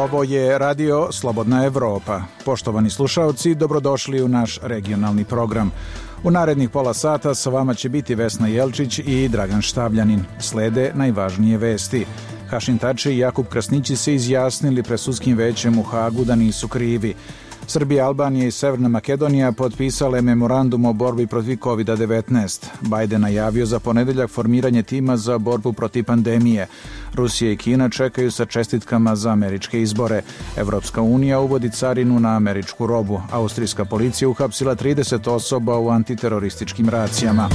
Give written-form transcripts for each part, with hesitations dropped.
Ovo je radio Slobodna Evropa. Poštovani slušaoci, dobrodošli u naš regionalni program. U narednih pola sata sa vama će biti Vesna Jelčić i Dragan Štavljanin. Slede najvažnije vesti. Hašim Tači i Jakub Krasnići se izjasnili pred sudskim većem u Hagu da nisu krivi. Srbija, Albanija i Severna Makedonija potpisale memorandum o borbi protiv COVID-19. Biden najavio za ponedeljak formiranje tima za borbu protiv pandemije. Rusija i Kina čekaju sa čestitkama za američke izbore. Evropska unija uvodi carinu na američku robu. Austrijska policija uhapsila 30 osoba u antiterorističkim racijama.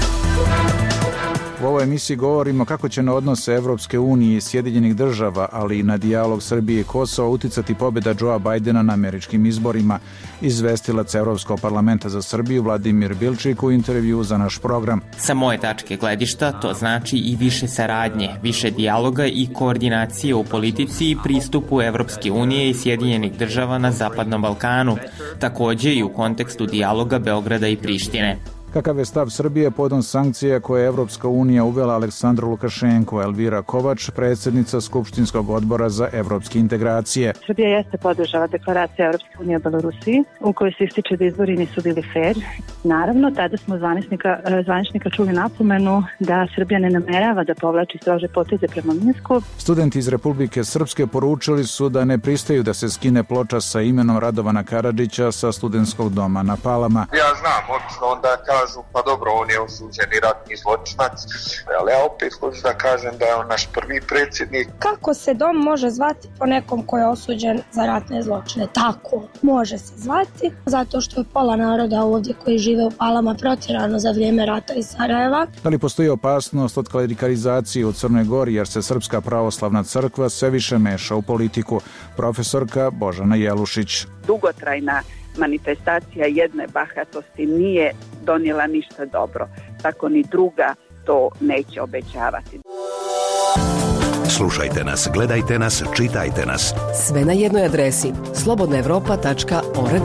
U ovoj emisiji govorimo kako će na odnose Evropske unije i Sjedinjenih država, ali i na dijalog Srbije i Kosova uticati pobjeda Joea Bidena na američkim izborima. Izvestilac Evropskog parlamenta za Srbiju Vladimir Bilčik u intervju za naš program. Sa moje tačke gledišta to znači i više saradnje, više dijaloga i koordinacije u politici i pristupu Evropske unije i Sjedinjenih država na Zapadnom Balkanu, takođe i u kontekstu dijaloga Beograda i Prištine. Kakav je stav Srbije povodom sankcija koje je Evropska unija uvela Aleksandru Lukašenku? Elvira Kovač, predsjednica Skupštinskog odbora za evropske integracije. Srbija jeste podržala deklaraciju Evropske unije o Belorusiji, u kojoj se ističe da izbori nisu bili fair. Naravno, tada smo zvaničnika čuli napomenu da Srbija ne namerava da povlači strože poteze prema Minsku. Studenti iz Republike Srpske poručili su da ne pristaju da se skine ploča sa imenom Radovana Karadžića sa studentskog doma na Palama. Ja znam, odnosno onda kažu, pa dobro, on je osuđeni ratni zločinac, ali ja opet hoću da kažem da je on naš prvi predsjednik. Kako se dom može zvati po nekom ko je osuđen za ratne zločine? Tako, može se zvati, zato što je pola naroda ovdje koji žive u Palama protjerano za vrijeme rata iz Sarajeva. Da li postoji opasnost od klerikalizacije u Crnoj Gori, jer se Srpska pravoslavna crkva sve više meša u politiku? Profesorka Božana Jelušić. Dugotrajna manifestacija jedne bahatosti nije donijela ništa dobro, tako ni druga to neće obećavati. Slušajte nas, gledajte nas, čitajte nas. Sve na jednoj adresi slobodnaevropa.org.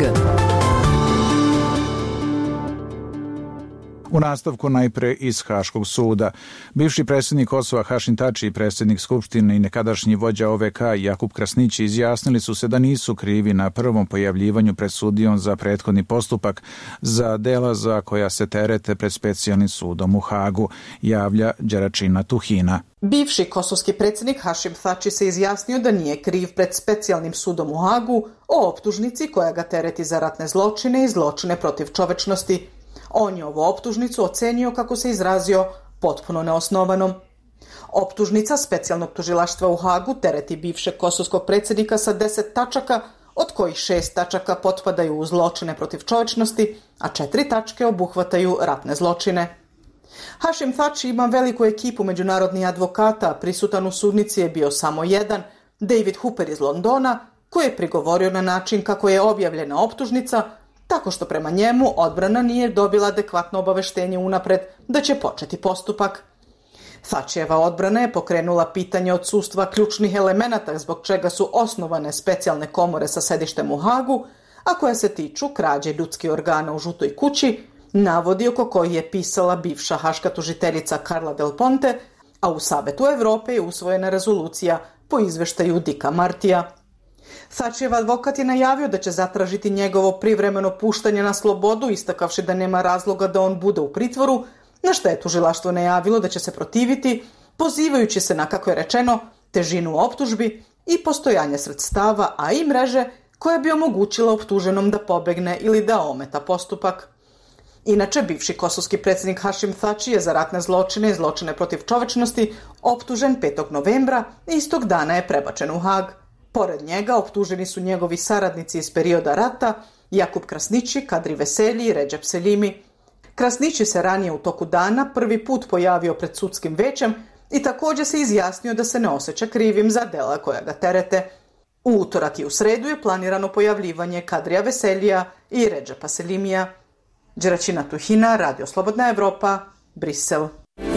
U nastavku najpre iz Haškog suda. Bivši predsjednik Kosova Hašim Tači i predsjednik Skupštine i nekadašnji vođa OVK Jakub Krasnići izjasnili su se da nisu krivi na prvom pojavljivanju pred sudijom za prethodni postupak za dela za koja se terete pred specijalnim sudom u Hagu, javlja Đeračina Tuhina. Bivši kosovski predsjednik Hašim Tači se izjasnio da nije kriv pred specijalnim sudom u Hagu o optužnici koja ga tereti za ratne zločine i zločine protiv čovečnosti. On je ovu optužnicu ocenio, kako se izrazio, potpuno neosnovanom. Optužnica specijalnog tužilaštva u Hagu tereti bivšeg kosovskog predsjednika sa 10 tačaka, od kojih 6 tačaka potpadaju u zločine protiv čovječnosti, a 4 tačke obuhvataju ratne zločine. Hašim Tači ima veliku ekipu međunarodnih advokata, prisutan u sudnici je bio samo jedan, David Hooper iz Londona, koji je prigovorio na način kako je objavljena optužnica, tako što prema njemu odbrana nije dobila adekvatno obaveštenje unapred da će početi postupak. Tačijeva odbrana je pokrenula pitanje odsustva ključnih elemenata zbog čega su osnovane specijalne komore sa sedištem u Hagu, a koje se tiču krađe ljudskih organa u Žutoj kući, navodi oko kojih je pisala bivša haška tužiteljica Carla Del Ponte, a u Savetu Evrope je usvojena rezolucija po izveštaju Dicka Martija. Tačijev advokat je najavio da će zatražiti njegovo privremeno puštanje na slobodu, istakavši da nema razloga da on bude u pritvoru, na što je tužilaštvo najavilo da će se protiviti, pozivajući se na, kako je rečeno, težinu optužbi i postojanje sredstava, a i mreže koja bi omogućila optuženom da pobegne ili da ometa postupak. Inače, bivši kosovski predsjednik Hašim Tači je za ratne zločine i zločine protiv čovečnosti optužen 5. novembra i istog dana je prebačen u Hag. Pored njega optuženi su njegovi saradnici iz perioda rata, Jakub Krasnići, Kadri Veselji i Redžep Selimi. Krasnići se ranije u toku dana prvi put pojavio pred sudskim većem i također se izjasnio da se ne osjeća krivim za dela koja ga terete. U utorak i u sredu je planirano pojavljivanje Kadrija Veseljija i Redžepa Selimija. Đeračina Tuhina, Radio Slobodna Evropa, Brisel.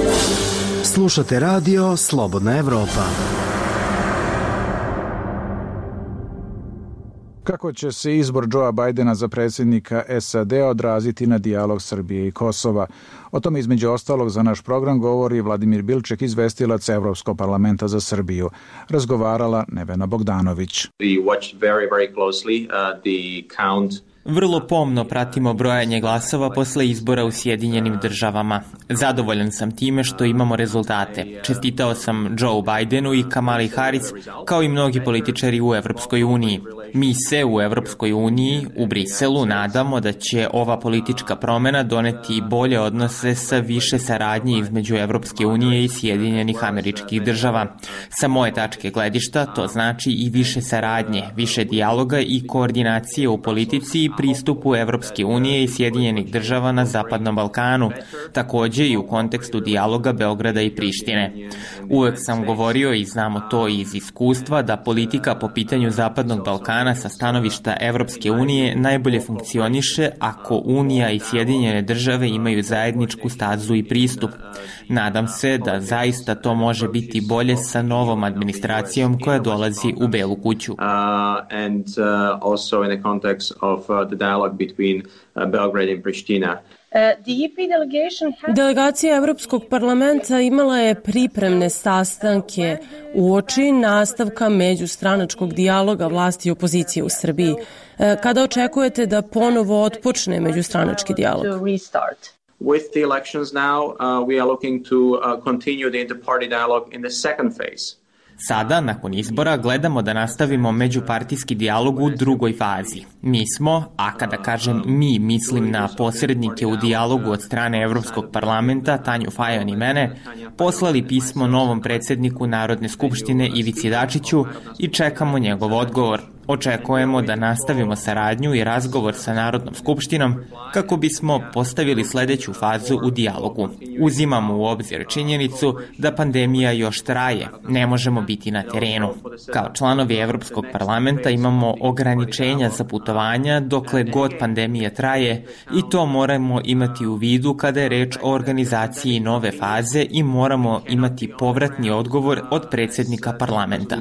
Slušate Radio Slobodna Evropa. Kako će se izbor Joea Bidena za predsjednika SAD odraziti na dijalog Srbije i Kosova? O tome između ostalog za naš program govori Vladimir Bilček, izvestilac Evropskog parlamenta za Srbiju. Razgovarala Nevena Bogdanović. Vrlo pomno pratimo brojanje glasova posle izbora u Sjedinjenim državama. Zadovoljan sam time što imamo rezultate. Čestitao sam Joe Bidenu i Kamali Harris, kao i mnogi političari u Evropskoj uniji. Mi se u Evropskoj uniji, u Briselu, nadamo da će ova politička promena doneti bolje odnose sa više saradnje između Evropske unije i Sjedinjenih Američkih Država. Sa moje tačke gledišta to znači i više saradnje, više dijaloga i koordinacije u politici i pristupu Evropske unije i Sjedinjenih Država na Zapadnom Balkanu, takođe i u kontekstu dijaloga Beograda i Prištine. Uvek sam govorio i znamo to iz iskustva da politika po pitanju Zapadnog Balkana sa stanovišta Evropske unije najbolje funkcioniše ako Unija i Sjedinjene Države imaju zajedničku stazu i pristup. Nadam se da zaista to može biti bolje sa novom administracijom koja dolazi u Belu kuću. Delegacija Evropskog parlamenta imala je pripremne sastanke uoči nastavka međustranačkog dijaloga vlasti i opozicije u Srbiji. Kada očekujete da ponovo otpočne međustranački dijalog? With the elections now, we are looking to continue the inter-party dialogue in the second phase. Sada, nakon izbora, gledamo da nastavimo međupartijski dijalog u drugoj fazi. Mi smo, a kada kažem mi, mislim na posrednike u dijalogu od strane Evropskog parlamenta, Tanju Fajon i mene, poslali pismo novom predsjedniku Narodne skupštine Ivici Dačiću i čekamo njegov odgovor. Očekujemo da nastavimo saradnju i razgovor sa Narodnom skupštinom kako bismo postavili sledeću fazu u dijalogu. Uzimamo u obzir činjenicu da pandemija još traje, ne možemo biti na terenu. Kao članovi Evropskog parlamenta imamo ograničenja za putovanja dokle god pandemija traje i to moramo imati u vidu kada je reč o organizaciji nove faze i moramo imati povratni odgovor od predsjednika parlamenta.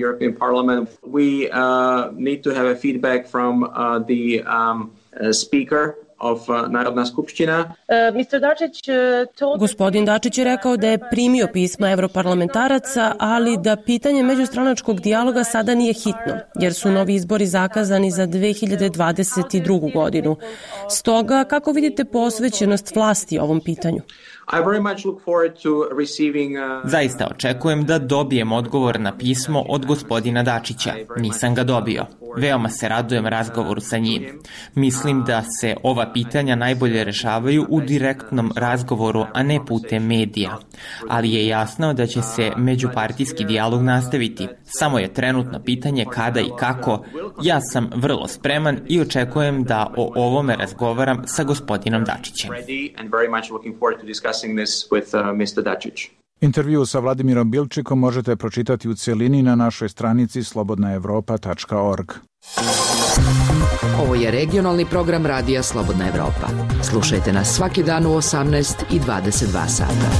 To have a feedback from the speaker of Narodna skupština. Gospodin Dačić je rekao da je primio pisma evroparlamentaraca, ali da pitanje međustranačkog dijaloga sada nije hitno, jer su novi izbori zakazani za 2022. godinu. Stoga, kako vidite posvećenost vlasti ovom pitanju? Zaista očekujem da dobijem odgovor na pismo od gospodina Dačića. Nisam ga dobio. Veoma se radujem razgovoru sa njim. Mislim da se ova pitanja najbolje rešavaju u direktnom razgovoru, a ne putem medija. Ali je jasno da će se međupartijski dijalog nastaviti. Samo je trenutno pitanje kada i kako. Ja sam vrlo spreman i očekujem da o ovome razgovaram sa gospodinom Dačićem. Intervju sa Vladimirom Bilčikom možete pročitati u cijelini na našoj stranici slobodnaevropa.org. Ovo je regionalni program Radija Slobodna Evropa. Slušajte nas svaki dan u 18 i 22 sata.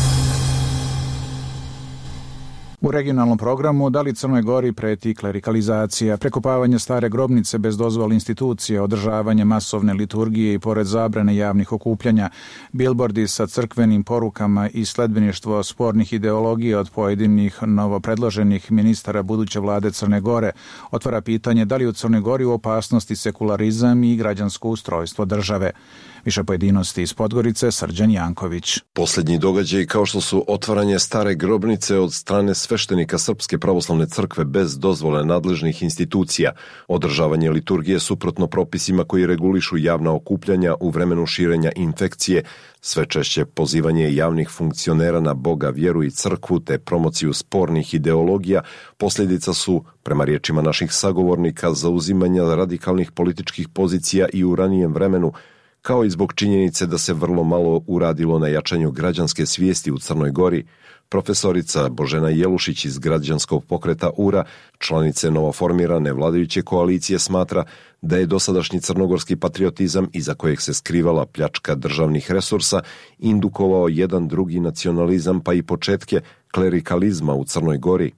U regionalnom programu da li Crnoj Gori preti klerikalizacija, prekopavanje stare grobnice bez dozvole institucije, održavanje masovne liturgije i pored zabrane javnih okupljanja, bilbordi sa crkvenim porukama i sledbeništvo spornih ideologija od pojedinih novopredloženih ministara buduće vlade Crne Gore otvara pitanje da li u Crnoj Gori u opasnosti sekularizam i građansko ustrojstvo države. Više pojedinosti iz Podgorice, Srđan Janković. Posljednji događaj kao što su otvaranje stare grobnice od strane sveštenika Srpske pravoslavne crkve bez dozvole nadležnih institucija, održavanje liturgije suprotno propisima koji regulišu javna okupljanja u vremenu širenja infekcije, sve češće pozivanje javnih funkcionera na Boga, vjeru i crkvu te promociju spornih ideologija posljedica su, prema riječima naših sagovornika, zauzimanja radikalnih političkih pozicija i u ranijem vremenu, kao i zbog činjenice da se vrlo malo uradilo na jačanju građanske svijesti u Crnoj Gori. Profesorica Božena Jelušić iz građanskog pokreta URA, članice novoformirane vladajuće koalicije, smatra da je dosadašnji crnogorski patriotizam, iza kojeg se skrivala pljačka državnih resursa, indukovao jedan drugi nacionalizam pa i početke klerikalizma u Crnoj Gori.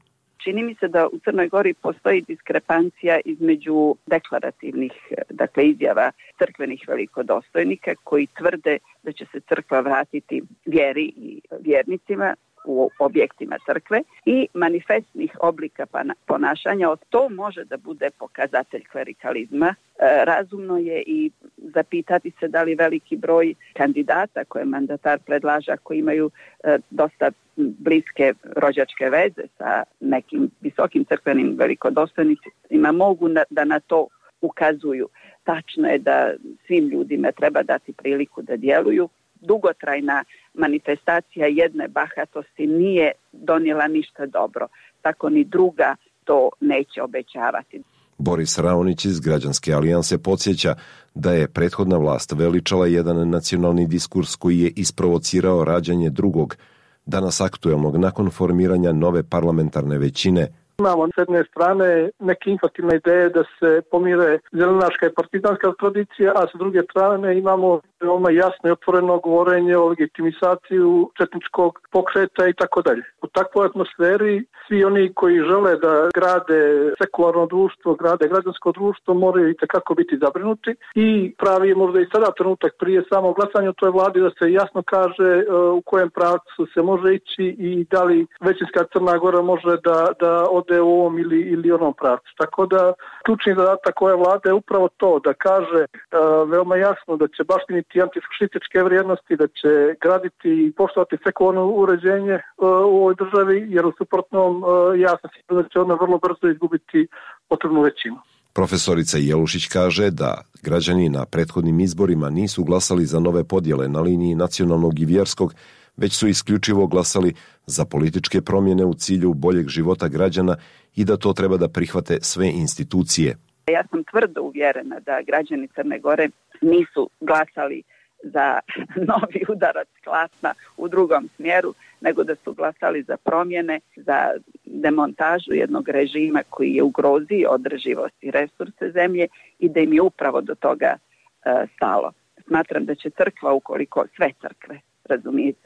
čini mi se da u Crnoj Gori postoji diskrepancija između deklarativnih, dakle izjava crkvenih velikodostojnika koji tvrde da će se crkva vratiti vjeri i vjernicima u objektima crkve i manifestnih oblika ponašanja. To može da bude pokazatelj klerikalizma. Razumno je i zapitati se da li veliki broj kandidata koje mandatar predlaže, koji imaju dosta bliske rođačke veze sa nekim visokim crkvenim velikodostojnicima, mogu da na to ukazuju. Tačno je da svim ljudima treba dati priliku da djeluju. Dugotrajna manifestacija jedne bahatosti nije donijela ništa dobro, tako ni druga to neće obećavati. Boris Raonić iz Građanske alijanse podsjeća da je prethodna vlast veličala jedan nacionalni diskurs koji je isprovocirao rađanje drugog, danas aktuelnog nakon formiranja nove parlamentarne većine. Imamo s jedne strane neke infantilne ideje da se pomire zelenaška i partizanska tradicija, a s druge strane imamo veoma jasno i otvoreno govorenje o legitimizaciju četničkog pokreta i tako dalje. U takvoj atmosferi svi oni koji žele da grade sekularno društvo, grade građansko društvo, moraju i takako biti zabrinuti i pravi je možda i sada trenutak prije samog glasanja u toj vladi da se jasno kaže u kojem pravcu se može ići i da li većinska Crna Gora može da ode u ovom ili onom pravcu. Tako da ključni zadatak ove vlade je upravo to, da kaže veoma jasno da će baštiniti antifašističke vrijednosti, da će graditi i poštovati sekularno uređenje u ovoj državi, jer u suprotnom jasno da će ona vrlo brzo izgubiti potrebnu većinu. Profesorica Jelušić kaže da građani na prethodnim izborima nisu glasali za nove podjele na liniji nacionalnog i vjerskog, već su isključivo glasali za političke promjene u cilju boljeg života građana i da to treba da prihvate sve institucije. Ja sam tvrdo uvjerena da građani Crne Gore nisu glasali za novi udarac klasna u drugom smjeru, nego da su glasali za promjene, za demontažu jednog režima koji je ugrozio održivost i resurse zemlje i da im je upravo do toga stalo. Smatram da će crkva, ukoliko sve crkve, razumijete,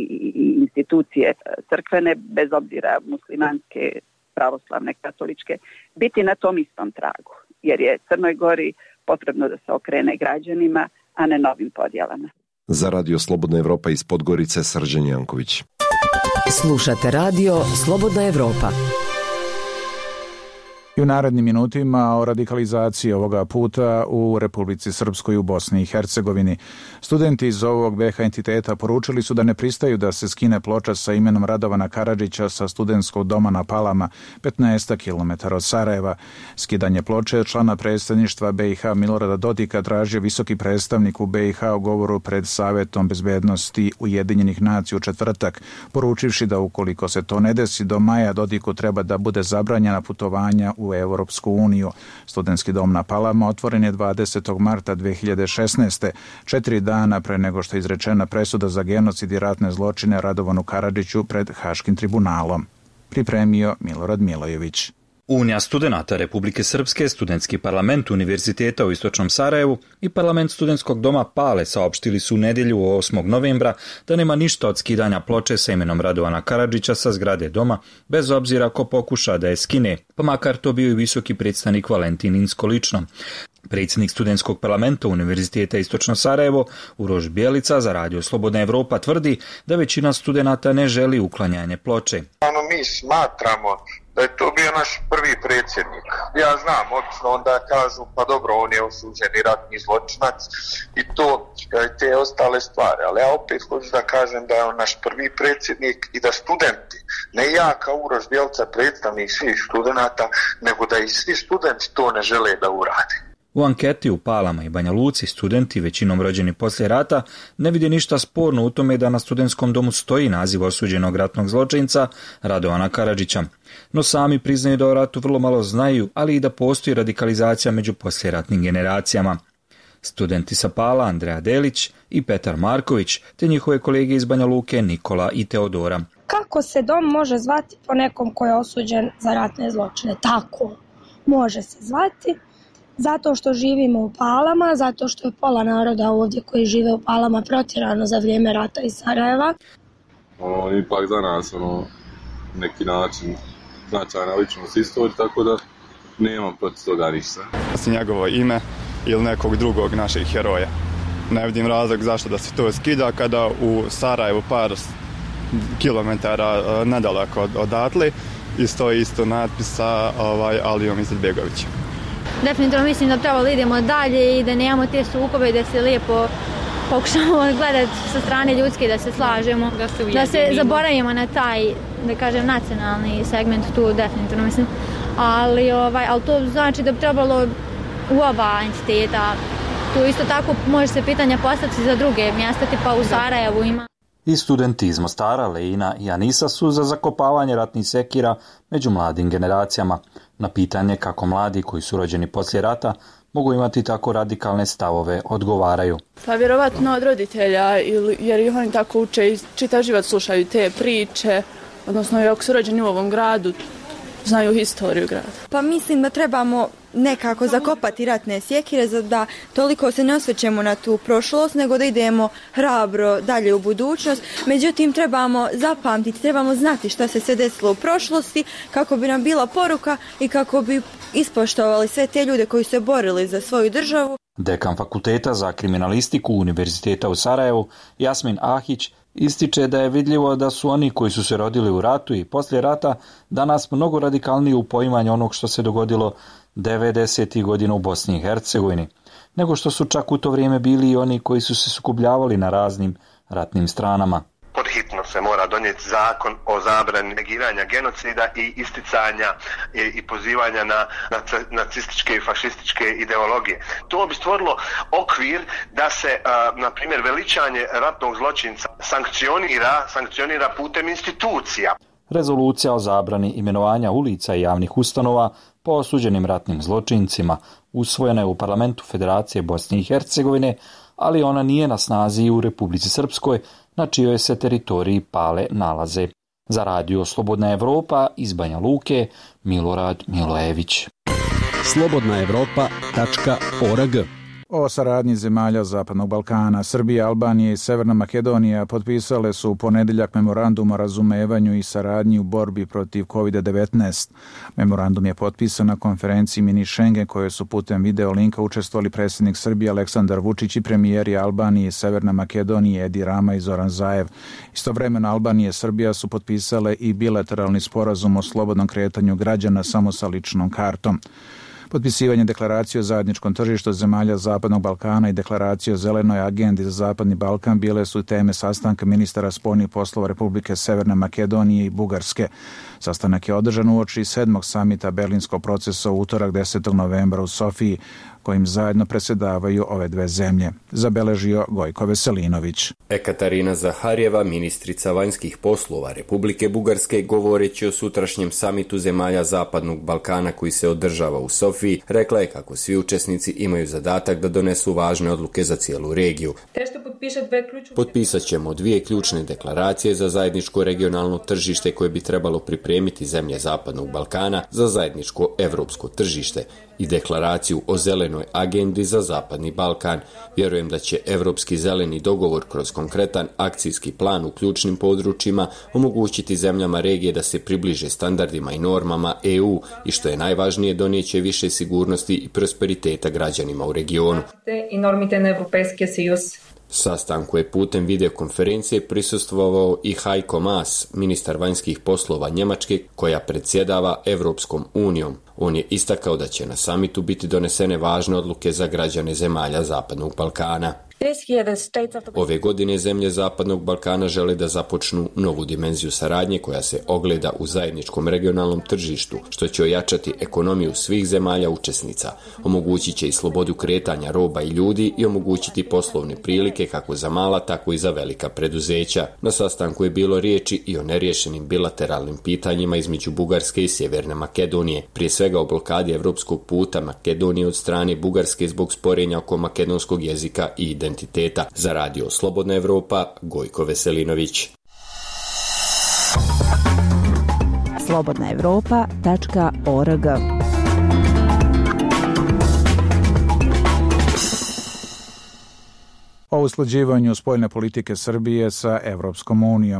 i institucije crkvene, bez obzira muslimanske, pravoslavne, katoličke, biti na tom istom tragu. Jer je Crnoj Gori potrebno da se okrene građanima, a ne novim podjelama. Za Radio Slobodna Evropa iz Podgorice, Srđan Janković. Slušate Radio Slobodna Evropa. I u narednim minutima o radikalizaciji ovoga puta u Republici Srpskoj u Bosni i Hercegovini. Studenti iz ovog BiH entiteta poručili su da ne pristaju da se skine ploča sa imenom Radovana Karadžića sa studentskog doma na Palama, 15 km od Sarajeva. Skidanje ploče člana predstavništva BiH Milorada Dodika tražio visoki predstavnik u BiH u govoru pred Savjetom bezbednosti Ujedinjenih nacija u četvrtak, poručivši da ukoliko se to ne desi do maja, Dodiku treba da bude zabranjena putovanja u Europsku uniju. Studentski dom na Palama otvoren je 20. marta 2016. 4 dana pre nego što je izrečena presuda za genocid i ratne zločine Radovanu Karadžiću pred Haškim tribunalom. Pripremio Milorad Milojević. Unija studenata Republike Srpske, Studentski parlament Univerziteta u Istočnom Sarajevu i parlament studentskog doma Pale saopštili su u nedjelju 8. novembra da nema ništa od skidanja ploče sa imenom Radovana Karadžića sa zgrade doma, bez obzira ko pokuša da je skine, pa makar to bio i visoki predstavnik Valentin Inzko lično. Predsjednik studentskog parlamenta Univerziteta Istočno Sarajevo, Uroš Bjelica, za Radio Slobodna Evropa tvrdi da većina studenata ne želi uklanjanje ploče. Mi smatramo da je to bio naš prvi predsjednik. Ja znam, obično onda kažu, pa dobro, on je osuđeni ratni zločinac i to, te ostale stvari. Ali ja opet hoću da kažem da je on naš prvi predsjednik i da studenti, ne ja kao Uroš Bjelica predstavnik svih studenata, nego da i svi studenti to ne žele da urade. U anketi u Palama i Banja Luci studenti, većinom rođeni poslije rata, ne vidi ništa sporno u tome da na studentskom domu stoji naziv osuđenog ratnog zločinca Radovana Karadžića. No sami priznaju da o ratu vrlo malo znaju, ali i da postoji radikalizacija među poslijeratnim generacijama. Studenti sa Pala, Andreja Delić i Petar Marković, te njihove kolege iz Banja Luke, Nikola i Teodora. Kako se dom može zvati po nekom koji je osuđen za ratne zločine? Tako, može se zvati. Zato što živimo u Palama, zato što je pola naroda ovdje koji žive u Palama protjerano za vrijeme rata iz Sarajeva. Ipak za nas, neki način značajna ličnost istoriji, tako da nemam protiv toga ništa. Njegovo ime ili nekog drugog naših heroja. Ne vidim razlog zašto da se to skida kada u Sarajevu par kilometara nedaleko odatle i stoji isto natpis sa Alijom Izetbegovićem. Definitivno mislim da trebalo idemo dalje i da nemamo te sukobe, da se lijepo pokušamo gledati sa strane ljudske, da se slažemo, da se zaboravimo na taj, da kažem, nacionalni segment tu, definitivno mislim. Ali to znači da bi trebalo u oba entiteta. Tu isto tako može se pitanja postaviti za druge mjesta, tipa u Sarajevu ima. I studenti iz Mostara, Leina i Anisa su za zakopavanje ratnih sekira među mladim generacijama. Na pitanje kako mladi koji su rođeni poslije rata mogu imati tako radikalne stavove odgovaraju. Pa vjerovatno od roditelja, jer ih oni tako uče i čitav život slušaju te priče, odnosno i ako su rođeni u ovom gradu, znaju historiju grada. Pa mislim da trebamo nekako zakopati ratne sjekire, da toliko se ne osvrćemo na tu prošlost, nego da idemo hrabro dalje u budućnost. Međutim, trebamo zapamtiti, trebamo znati šta se sve desilo u prošlosti, kako bi nam bila poruka i kako bi ispoštovali sve te ljude koji se borili za svoju državu. Dekan Fakulteta za kriminalistiku Univerziteta u Sarajevu, Jasmin Ahić, ističe da je vidljivo da su oni koji su se rodili u ratu i poslije rata danas mnogo radikalniji u poimanju onog što se dogodilo 90. godina u Bosni i Hercegovini, nego što su čak u to vrijeme bili i oni koji su se sukobljavali na raznim ratnim stranama. Podhitno se mora donijeti zakon o zabrani negiranja genocida i isticanja i pozivanja na nacističke i fašističke ideologije. To bi stvorilo okvir da se, na primjer, veličanje ratnog zločinca sankcionira putem institucija. Rezolucija o zabrani imenovanja ulica i javnih ustanova po osuđenim ratnim zločincima usvojena je u Parlamentu Federacije Bosne i Hercegovine, ali ona nije na snazi u Republici Srpskoj, na čijoj se teritoriji Pale nalaze. Za radio Slobodna Evropa iz Banja Luke, Milorad Milojević. slobodnaevropa.org. O saradnji zemalja Zapadnog Balkana, Srbija, Albanija i Severna Makedonija potpisale su u ponedjeljak memorandum o razumevanju i saradnji u borbi protiv COVID-19. Memorandum je potpisan na konferenciji Mini Schengen koje su putem video linka učestvovali predsjednik Srbije Aleksandar Vučić i premijeri Albanije i Severne Makedonije Edi Rama i Zoran Zaev. Istovremeno Albanija i Srbija su potpisale i bilateralni sporazum o slobodnom kretanju građana samo sa ličnom kartom. Potpisivanje deklaracije o zajedničkom tržištu zemalja Zapadnog Balkana i deklaracije o zelenoj agendi za Zapadni Balkan bile su teme sastanka ministara spoljnih poslova Republike Severne Makedonije i Bugarske. Sastanak je održan uoči 7. samita Berlinskog procesa u utorak 10. novembra u Sofiji, kojim zajedno predsjedavaju ove dve zemlje, zabeležio Gojko Veselinović. Ekaterina Zaharjeva, ministrica vanjskih poslova Republike Bugarske, govoreći o sutrašnjem samitu zemalja Zapadnog Balkana koji se održava u Sofiji, rekla je kako svi učesnici imaju zadatak da donesu važne odluke za cijelu regiju. Potpisat ćemo 2 ključne deklaracije za zajedničko regionalno tržište koje bi trebalo pripremiti zemlje Zapadnog Balkana za zajedničko evropsko tržište i deklaraciju o zelenoj agendi za Zapadni Balkan. Vjerujem da će Evropski zeleni dogovor kroz konkretan akcijski plan u ključnim područjima omogućiti zemljama regije da se približe standardima i normama EU i što je najvažnije donijeće više sigurnosti i prosperiteta građanima u regionu. Sastanku je putem videokonferencije prisustvovao i Heiko Maas, ministar vanjskih poslova Njemačke koja predsjedava Evropskom unijom. On je istakao da će na samitu biti donesene važne odluke za građane zemalja Zapadnog Balkana. Ove godine zemlje Zapadnog Balkana žele da započnu novu dimenziju saradnje koja se ogleda u zajedničkom regionalnom tržištu, što će ojačati ekonomiju svih zemalja učesnica, omogućit će i slobodu kretanja roba i ljudi i omogućiti poslovne prilike kako za mala, tako i za velika preduzeća. Na sastanku je bilo riječi i o neriješenim bilateralnim pitanjima između Bugarske i Sjeverne Makedonije, prije svega o blokadi evropskog puta Makedonije od strane Bugarske zbog sporenja oko makedonskog jezika i identiteta. Za radio Slobodna Evropa, Gojko Veselinović. slobodnaevropa.org. O usklađivanju spoljne politike Srbije sa Evropskom unijom.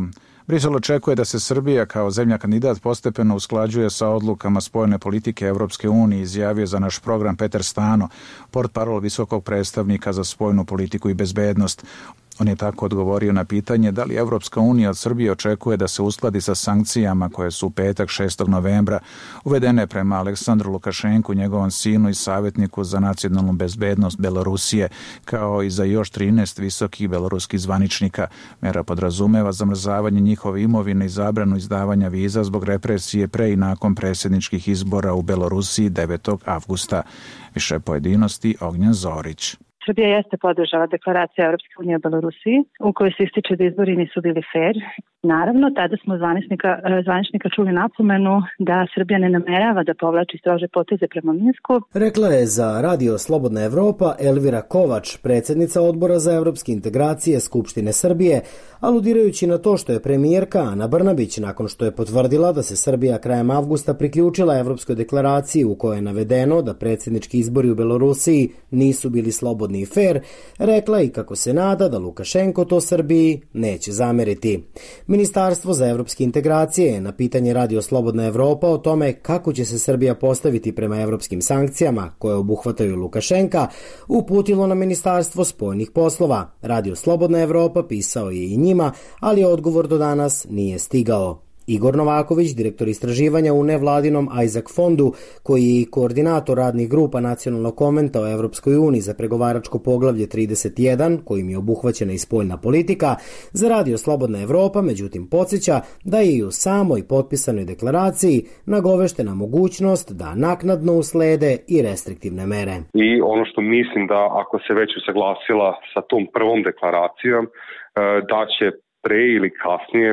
Brisel očekuje da se Srbija kao zemlja kandidat postepeno usklađuje sa odlukama spoljne politike Evropske unije, izjavio za naš program Peter Stano, portparol visokog predstavnika za spoljnu politiku i bezbednost. On je tako odgovorio na pitanje da li Evropska unija od Srbije očekuje da se uskladi sa sankcijama koje su u petak 6. novembra uvedene prema Aleksandru Lukašenku, njegovom sinu i savjetniku za nacionalnu bezbednost Belorusije, kao i za još 13 visokih beloruskih zvaničnika. Mera podrazumeva zamrzavanje njihove imovine i zabranu izdavanja viza zbog represije pre i nakon predsjedničkih izbora u Belorusiji 9. avgusta. Više pojedinosti Ognjen Zorić. Srbija jeste podržala deklaraciju Evropske unije o Belorusiji, u kojoj se ističe da izbori nisu bili fair. Naravno, tada smo zvaničnika čuli napomenu da Srbija ne namerava da povlači strože poteze prema Minsku. Rekla je za Radio Slobodna Evropa Elvira Kovač, predsjednica Odbora za evropske integracije Skupštine Srbije, aludirajući na to što je premijerka Ana Brnabić, nakon što je potvrdila da se Srbija krajem avgusta priključila Evropskoj deklaraciji u kojoj je navedeno da predsjednički izbori u Belorusiji nisu bili slobodni i fair, rekla i kako se nada da Lukašenko to Srbiji neće zameriti. Ministarstvo za evropske integracije je na pitanje Radio Slobodna Evropa o tome kako će se Srbija postaviti prema evropskim sankcijama koje obuhvataju Lukašenka uputilo na Ministarstvo spoljnih poslova. Radio Slobodna Evropa pisao je i njima, ali odgovor do danas nije stigao. Igor Novaković, direktor istraživanja u nevladinom Isaac fondu, koji je i koordinator radnih grupa Nacionalnog konventa o Evropskoj uniji za pregovaračko poglavlje 31, kojim je obuhvaćena i spoljna politika, za Radio Slobodna Evropa, međutim podsjeća da je i u samoj potpisanoj deklaraciji nagoveštena mogućnost da naknadno uslede i restriktivne mere. I ono što mislim da ako se već usaglasila sa tom prvom deklaracijom, da će pre ili kasnije,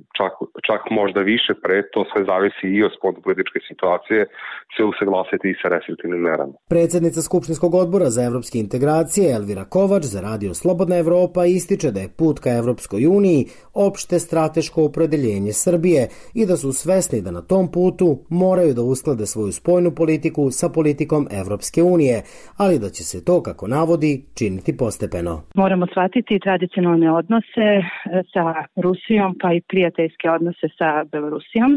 čak možda više pre, to sve zavisi i od spoljnopolitičke situacije, se usaglasiti i sa restriktivnim merama. Predsjednica Skupštinskog odbora za evropske integracije Elvira Kovač za Radio Slobodna Evropa ističe da je put ka Evropskoj uniji opšte strateško opredeljenje Srbije i da su svesni da na tom putu moraju da usklade svoju spoljnu politiku sa politikom Evropske unije, ali da će se to, kako navodi, činiti postepeno. Moramo shvatiti tradicionalne odnose sa Rusijom, pa i prijateljske odnose sa Belorusijom.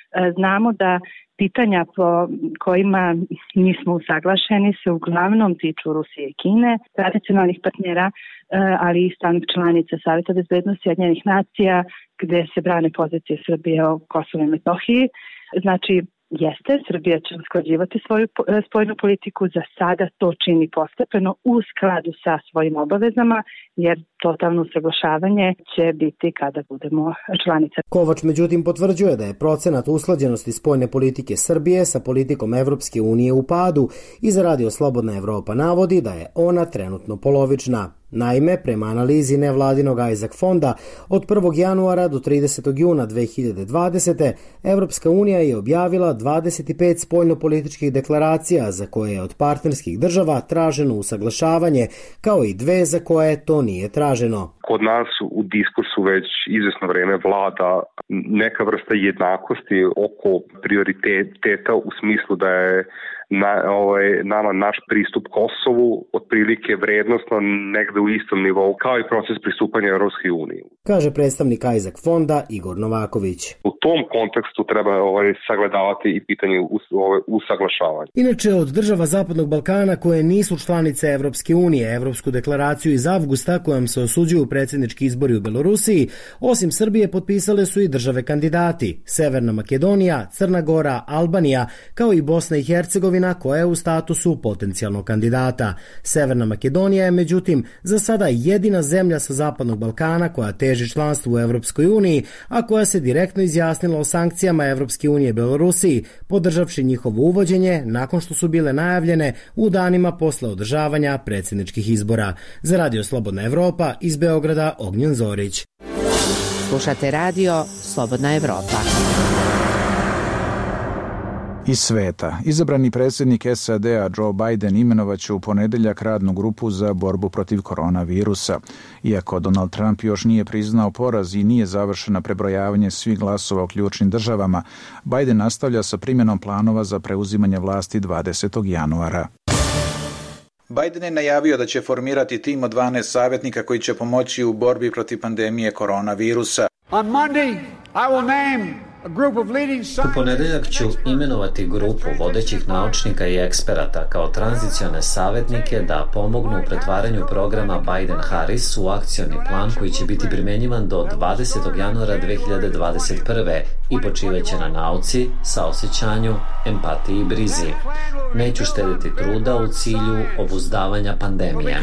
Znamo da pitanja po kojima nismo usaglašeni se uglavnom tiču Rusije i Kine, tradicionalnih partnera, ali i stalnih članica Saveta bezbednosti Ujedinjenih nacija, gde se brane pozicije Srbije o Kosovu i Metohiji. Znači, jeste, Srbija će usklađivati svoju spoljnu politiku, za sada to čini postepeno u skladu sa svojim obavezama, jer totalno usaglašavanje će biti kada budemo članica. Kovač međutim potvrđuje da je procenat usklađenosti spoljne politike Srbije sa politikom Evropske unije u padu i za Radio Slobodna Evropa navodi da je ona trenutno polovična. Naime, prema analizi nevladinog Isaac fonda, od 1. januara do 30. juna 2020. Evropska unija je objavila 25 spoljnopolitičkih deklaracija za koje je od partnerskih država traženo usaglašavanje, kao i 2 za koje to nije traženo. Kod nas u diskursu već izvesno vreme vlada neka vrsta jednakosti oko prioriteta u smislu da je nama naš pristup Kosovu otprilike vrednostno negde u istom nivou kao i proces pristupanja Evropskoj uniji. Kaže predstavnik Isaac fonda Igor Novaković. U tom kontekstu treba sagledavati i pitanje usaglašavanja. Inače, od država Zapadnog Balkana koje nisu članice Evropske unije, Evropsku deklaraciju iz avgusta kojom se osuđuju predsjednički izbori u Belorusiji, osim Srbije potpisale su i države kandidati: Severna Makedonija, Crna Gora, Albanija, kao i Bosna i Hercegovina, koja je u statusu potencijalnog kandidata. Severna Makedonija je međutim za sada jedina zemlja sa Zapadnog Balkana koja teži članstvu u Evropskoj uniji, a koja se direktno izjasnila o sankcijama Evropske unije Belorusiji, podržavši njihovo uvođenje nakon što su bile najavljene u danima posle održavanja predsjedničkih izbora. Za Radio Slobodna Evropa iz Beograda Ognjen Zorić. Slušate Radio Slobodna Evropa. Iz sveta. Izabrani predsjednik SAD-a Joe Biden imenovaće u ponedeljak radnu grupu za borbu protiv koronavirusa. Iako Donald Trump još nije priznao poraz i nije završeno prebrojavanje svih glasova u ključnim državama, Biden nastavlja sa primjenom planova za preuzimanje vlasti 20. januara. Biden je najavio da će formirati tim od 12 savjetnika koji će pomoći u borbi protiv pandemije koronavirusa. On Monday, I will name U ponedeljak ću imenovati grupu vodećih naučnika i eksperata kao tranzicione savjetnike da pomognu u pretvaranju programa Biden-Harris u akcioni plan koji će biti primjenjivan do 20. januara 2021. i počivaće na nauci, saosećanju, empatiji i brizi. Neću štediti truda u cilju obuzdavanja pandemije.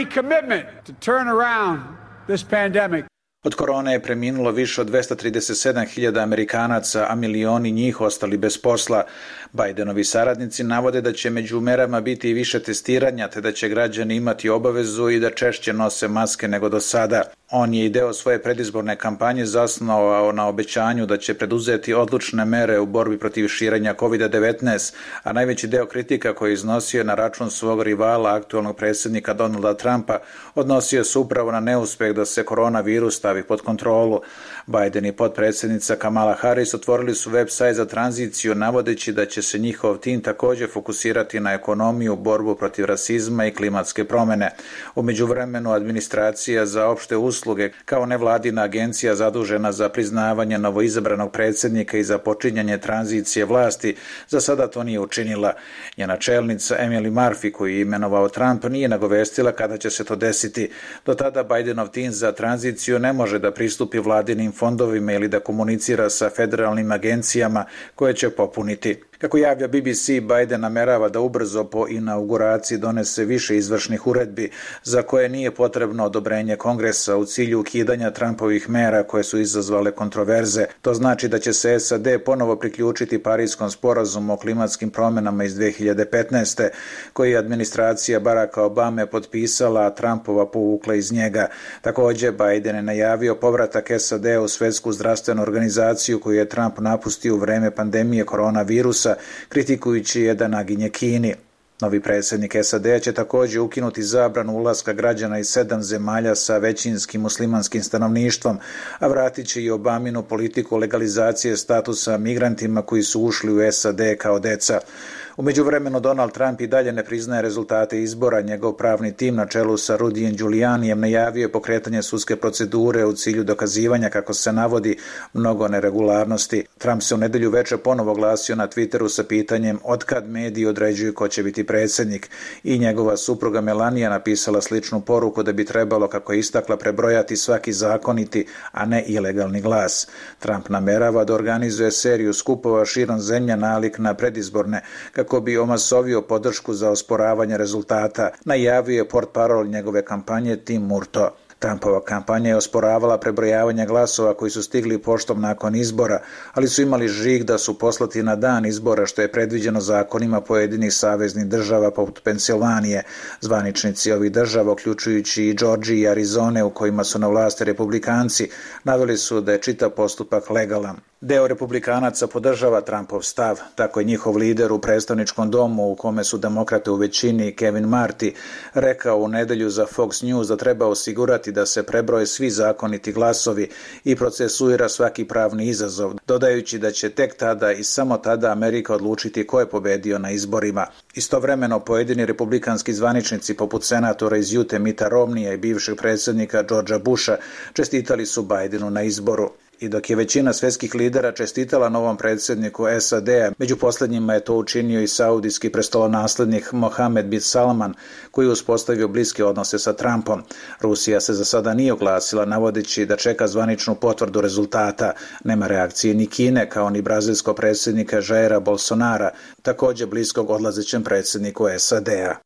Od korone je preminulo više od 237.000 Amerikanaca, a milioni njih ostali bez posla. Bidenovi saradnici navode da će među merama biti i više testiranja, te da će građani imati obavezu i da češće nose maske nego do sada. On je i deo svoje predizborne kampanje zasnovao na obećanju da će preduzeti odlučne mere u borbi protiv širenja COVID-19, a najveći deo kritika koji je iznosio na račun svog rivala, aktualnog predsjednika Donalda Trumpa, odnosio se upravo na neuspeh da se koronavirus stavi pod kontrolu. Biden i potpredsjednica Kamala Harris otvorili su web-sajt za tranziciju, navodeći da će se njihov tim također fokusirati na ekonomiju, borbu protiv rasizma i klimatske promjene. U međuvremenu administracija za opšte usluge kao nevladina agencija zadužena za priznavanje novoizabranog predsjednika i za počinjanje tranzicije vlasti za sada to nije učinila. Njena čelnica Emily Murphy, koju je imenovao Trump, nije nagovestila kada će se to desiti. Do tada Bidenov tim za tranziciju ne može da pristupi vladinim fondovima ili da komunicira sa federalnim agencijama koje će popuniti. Kako javlja BBC, Biden namerava da ubrzo po inauguraciji donese više izvršnih uredbi za koje nije potrebno odobrenje Kongresa u cilju ukidanja Trumpovih mera koje su izazvale kontroverze. To znači da će se SAD ponovo priključiti Parijskom sporazumu o klimatskim promjenama iz 2015. koji je administracija Baracka Obame potpisala, a Trumpova povukla iz njega. Također, Biden je najavio povratak SAD u Svjetsku zdravstvenu organizaciju koju je Trump napustio u vreme pandemije koronavirusa, kritikujući je da naginje Kini. Novi predsjednik SAD će također ukinuti zabranu ulaska građana iz 7 zemalja sa većinskim muslimanskim stanovništvom, a vratit će i Obaminu politiku legalizacije statusa migrantima koji su ušli u SAD kao deca. U međuvremenu Donald Trump i dalje ne priznaje rezultate izbora. Njegov pravni tim na čelu sa Rudijem Giulianijem najavio je pokretanje sudske procedure u cilju dokazivanja, kako se navodi, mnogo neregularnosti. Trump se u nedelju večer ponovo glasio na Twitteru sa pitanjem otkad mediji određuju ko će biti predsjednik, i njegova supruga Melania napisala sličnu poruku da bi trebalo, kako je istakla, prebrojati svaki zakoniti, a ne ilegalni glas. Trump namerava da organizuje seriju skupova širom zemlje nalik na predizborne, kako bi omasovio podršku za osporavanje rezultata, najavio je portparol njegove kampanje Tim Murto. Trumpova kampanja je osporavala prebrojavanje glasova koji su stigli poštom nakon izbora, ali su imali žig da su poslati na dan izbora, što je predviđeno zakonima pojedinih saveznih država poput Pensilvanije. Zvaničnici ovih država, uključujući i Georgije i Arizone, u kojima su na vlasti republikanci, naveli su da je čitav postupak legalan. Deo republikanaca podržava Trumpov stav, tako je njihov lider u predstavničkom domu, u kome su demokrate u većini, Kevin Marti, rekao u nedelju za Fox News da treba osigurati da se prebroje svi zakoniti glasovi i procesuira svaki pravni izazov, dodajući da će tek tada i samo tada Amerika odlučiti ko je pobedio na izborima. Istovremeno, pojedini republikanski zvaničnici poput senatora iz Ute Mitta Romneya i bivšeg predsjednika Georgea Busha čestitali su Bidenu na izboru. I dok je većina svjetskih lidera čestitala novom predsjedniku SAD-a, među posljednjima je to učinio i saudijski prestolonaslednik Mohammed bin Salman, koji je uspostavio bliske odnose sa Trumpom. Rusija se za sada nije oglasila, navodeći da čeka zvaničnu potvrdu rezultata. Nema reakcije ni Kine, kao ni brazilskog predsjednika Jaira Bolsonara, također bliskog odlazećem predsjedniku SAD-a.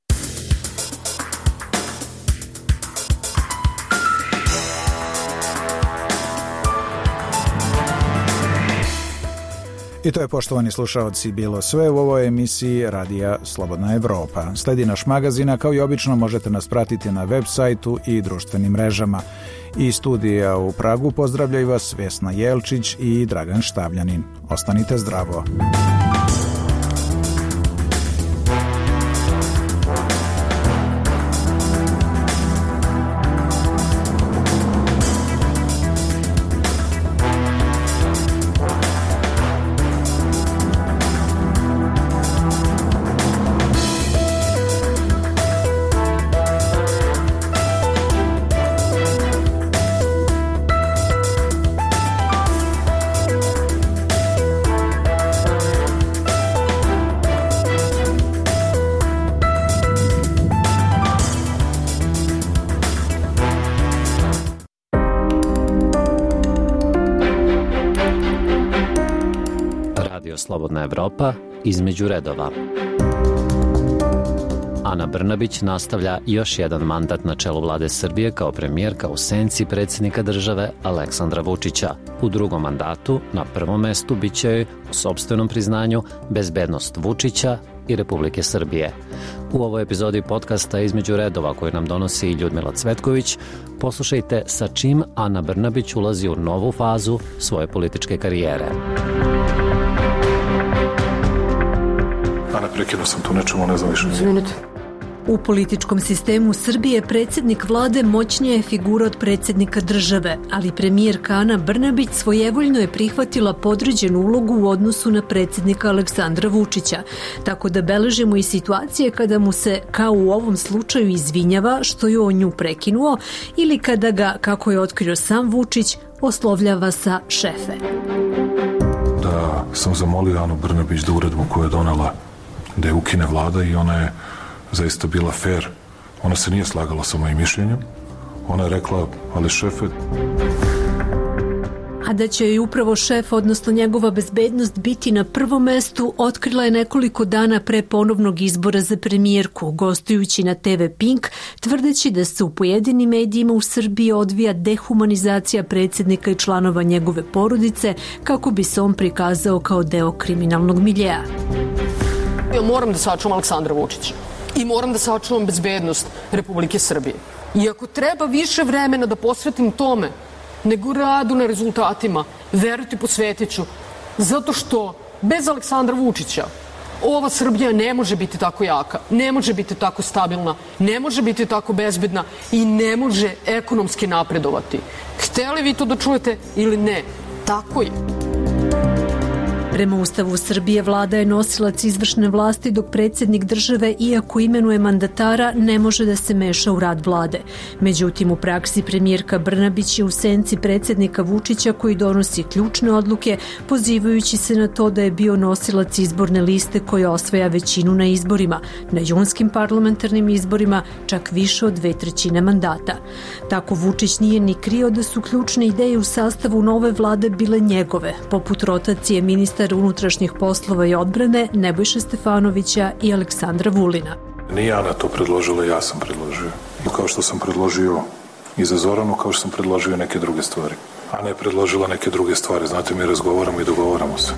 I to je, poštovani slušaoci, bilo sve u ovoj emisiji Radija Slobodna Evropa. Sledi naš magazin, a kao i obično možete nas pratiti na web sajtu i društvenim mrežama. Iz studija u Pragu pozdravljaju vas Vesna Jelčić i Dragan Štavljanin. Ostanite zdravo. Slobodna Evropa, između redova. Ana Brnabić nastavlja još jedan mandat na čelu vlade Srbije kao premijerka u senci predsjednika države Aleksandra Vučića. U drugom mandatu na prvom mestu bit će joj, u sopstvenom priznanju, bezbednost Vučića i Republike Srbije. U ovoj epizodi podcasta Između redova koju nam donosi Ljudmila Cvetković, poslušajte sa čim Ana Brnabić ulazi u novu fazu svoje političke karijere. Ana, prekinuo sam tu nečemu, ne znam više. Izvinite. U političkom sistemu Srbije predsjednik vlade moćnija je figura od predsjednika države, ali premijerka Ana Brnabić svojevoljno je prihvatila podređenu ulogu u odnosu na predsjednika Aleksandra Vučića, tako da beležimo i situacije kada mu se, kao u ovom slučaju, izvinjava što je on nju prekinuo ili kada ga, kako je otkrio sam Vučić, oslovljava sa šefe. Da sam zamolio Anu Brnabić da uredbu koju je donela da je ukine vlada i ona je zaista bila fair. Ona se nije slagala sa mojim mišljenjem. Ona je rekla, ali šefe... A da će joj upravo šef, odnosno njegova bezbednost, biti na prvom mestu, otkrila je nekoliko dana pre ponovnog izbora za premijerku, gostujući na TV Pink, tvrdeći da se u pojedinim medijima u Srbiji odvija dehumanizacija predsjednika i članova njegove porodice, kako bi se on prikazao kao deo kriminalnog miljea. Ja moram da sačuvam Aleksandra Vučića i moram da sačuvam bezbednost Republike Srbije. I ako treba više vremena da posvetim tome nego radu na rezultatima, verujte, posvetit ću. Zato što bez Aleksandra Vučića ova Srbija ne može biti tako jaka, ne može biti tako stabilna, ne može biti tako bezbedna i ne može ekonomski napredovati. Hteli vi to da čujete ili ne, tako je. Prema Ustavu Srbije, vlada je nosilac izvršne vlasti, dok predsjednik države, iako imenuje mandatara, ne može da se meša u rad vlade. Međutim, u praksi premijerka Brnabić je u senci predsjednika Vučića, koji donosi ključne odluke, pozivajući se na to da je bio nosilac izborne liste koja osvaja većinu na izborima, na junskim parlamentarnim izborima čak više od 2/3 mandata. Tako Vučić nije ni krio da su ključne ideje u sastavu nove vlade bile njegove, poput rotacije ministara unutrašnjih poslova i odbrane Nebojše Stefanovića i Aleksandra Vulina. Nije Ana to predložila, ja sam predložio. Kao što sam predložio i za Zoranu, kao što sam predložio neke druge stvari. Ana je predložila neke druge stvari, znate, mi razgovaramo i dogovaramo se.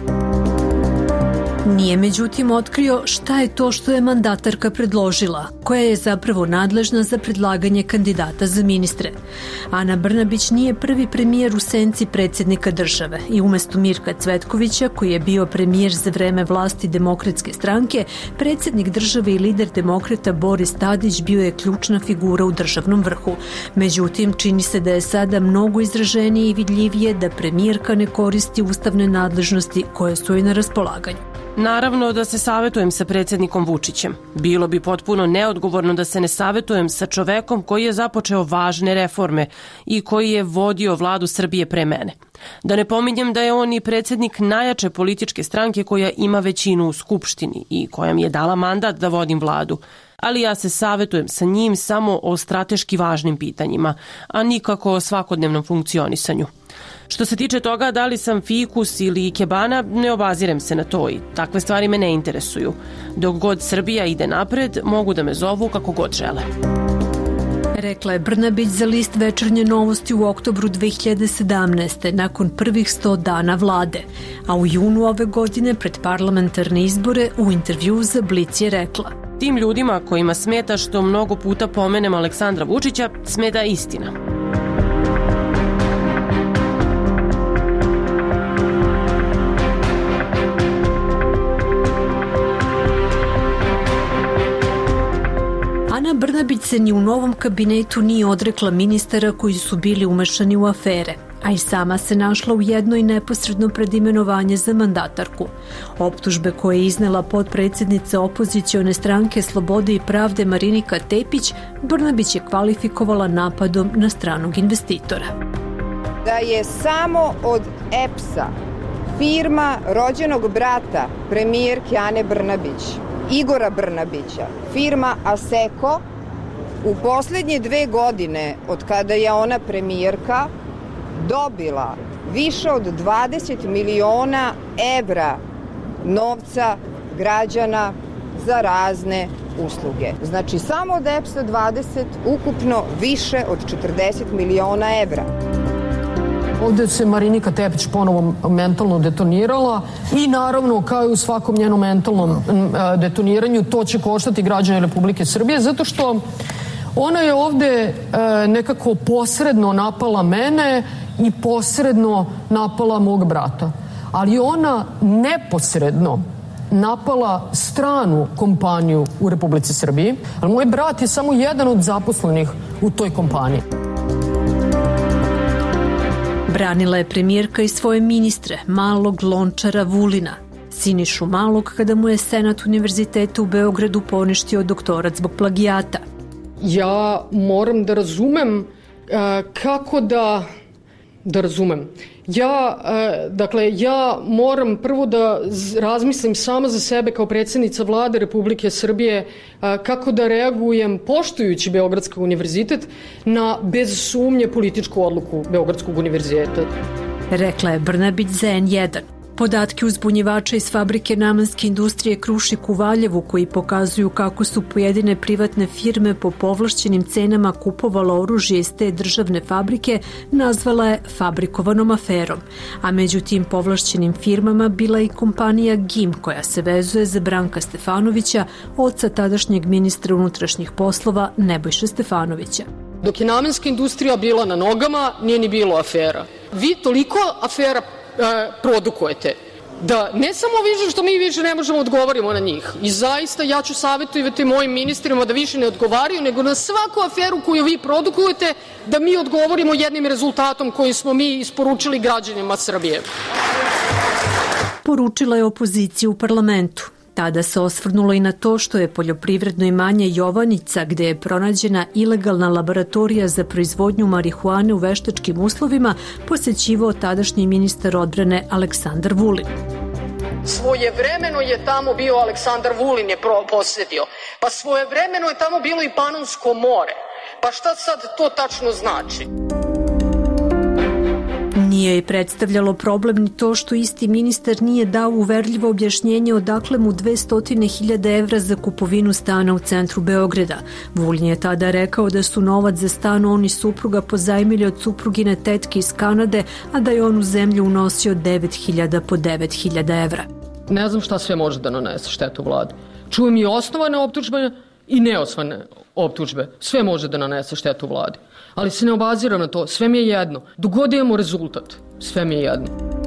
Nije međutim otkrio šta je to što je mandatarka predložila, koja je zapravo nadležna za predlaganje kandidata za ministre. Ana Brnabić nije prvi premijer u senci predsjednika države i umjesto Mirka Cvetkovića, koji je bio premijer za vreme vlasti Demokratske stranke, predsjednik države i lider demokrata Boris Tadić bio je ključna figura u državnom vrhu. Međutim, čini se da je sada mnogo izraženije i vidljivije da premijerka ne koristi ustavne nadležnosti koje su joj na raspolaganju. Naravno da se savjetujem sa predsjednikom Vučićem. Bilo bi potpuno neodgovorno da se ne savjetujem sa čovekom koji je započeo važne reforme i koji je vodio vladu Srbije pre mene. Da ne pominjem da je on i predsjednik najjače političke stranke koja ima većinu u Skupštini i koja mi je dala mandat da vodim vladu. Ali ja se savjetujem sa njim samo o strateški važnim pitanjima, a nikako o svakodnevnom funkcionisanju. Što se tiče toga da li sam fikus ili ikebana, ne obazirem se na to i takve stvari me ne interesuju. Dok god Srbija ide napred, mogu da me zovu kako god žele. Rekla je Brnabić za list Večernje novosti u oktobru 2017. nakon prvih 100 dana vlade, a u junu ove godine pred parlamentarne izbore u intervju za Blic je rekla: Tim ljudima kojima smeta što mnogo puta pomenem Aleksandra Vučića, smeta istina. Ana Brnabić se ni u novom kabinetu nije odrekla ministara koji su bili umešani u afere, a i sama se našla u jednoj neposredno pred imenovanje za mandatarku. Optužbe koje je iznela potpredsjednica opozicione stranke Slobode i pravde Marinika Tepić, Brnabić je kvalifikovala napadom na stranog investitora. Da je samo od EPS-a, firma rođenog brata premijerke Ane Brnabić, Igora Brnabića, firma Aseko, u posljednje 2 godine od kada je ona premijerka dobila više od 20 miliona evra novca građana za razne usluge. Znači samo od EPS-a 20 ukupno više od 40 miliona evra. Ovde se Marinika Tepić ponovo mentalno detonirala i naravno kao i u svakom njenom mentalnom detoniranju to će koštati građane Republike Srbije zato što ona je ovde nekako posredno napala mene i posredno napala mog brata. Ali ona neposredno napala stranu kompaniju u Republici Srbiji, ali moj brat je samo jedan od zaposlenih u toj kompaniji. Branila je premijerka i svoje ministre, Malog, Lončara, Vulina. Sinišu Malog kada mu je Senat Univerziteta u Beogradu poništio doktorat zbog plagijata. Ja moram da razumem kako da razumem. Ja moram prvo da razmislim sama za sebe kao predsjednica Vlade Republike Srbije kako da reagujem poštujući Beogradski univerzitet na bez sumnje političku odluku Beogradskog univerziteta. Rekla je Brnabić za N1. Podatke uzbunjivača iz fabrike namenske industrije Krušik u Valjevu koji pokazuju kako su pojedine privatne firme po povlašćenim cenama kupovala oružje iz te državne fabrike nazvala je fabrikovanom aferom. A među tim povlašćenim firmama bila i kompanija GIM koja se vezuje za Branka Stefanovića, oca tadašnjeg ministra unutrašnjih poslova Nebojše Stefanovića. Dok je namenska industrija bila na nogama, nije ni bilo afera. Vi toliko afera produkujete da ne samo više što mi više ne možemo odgovorimo na njih i zaista ja ću savjetovati mojim ministrima da više ne odgovaraju nego na svaku aferu koju vi produkujete da mi odgovorimo jednim rezultatom koji smo mi isporučili građanima Srbije. Poručila je opoziciji u parlamentu. Tada se osvrnulo i na to što je poljoprivredno imanje Jovanjica, gde je pronađena ilegalna laboratorija za proizvodnju marihuane u veštačkim uslovima, posećivao tadašnji ministar odbrane Aleksandar Vulin. Svojevremeno je tamo bio Aleksandar Vulin je posjetio, pa svojevremeno je tamo bilo i Panonsko more. Pa šta sad to tačno znači? Nije je predstavljalo problem ni to što isti ministar nije dao uverljivo objašnjenje odakle mu 200.000 evra za kupovinu stana u centru Beograda. Vulin je tada rekao da su novac za stan on i supruga pozajmili od suprugine tetke iz Kanade, a da je on u zemlju unosio 9.000 po 9.000 evra. Ne znam šta sve može da nanese štetu vladi. Čujem i osnovane optužbe i neosnovane optužbe. Sve može da nanese štetu vladi. Ali se ne obaziram na to, sve mi je jedno. Dok god imamo rezultat, sve mi je jedno.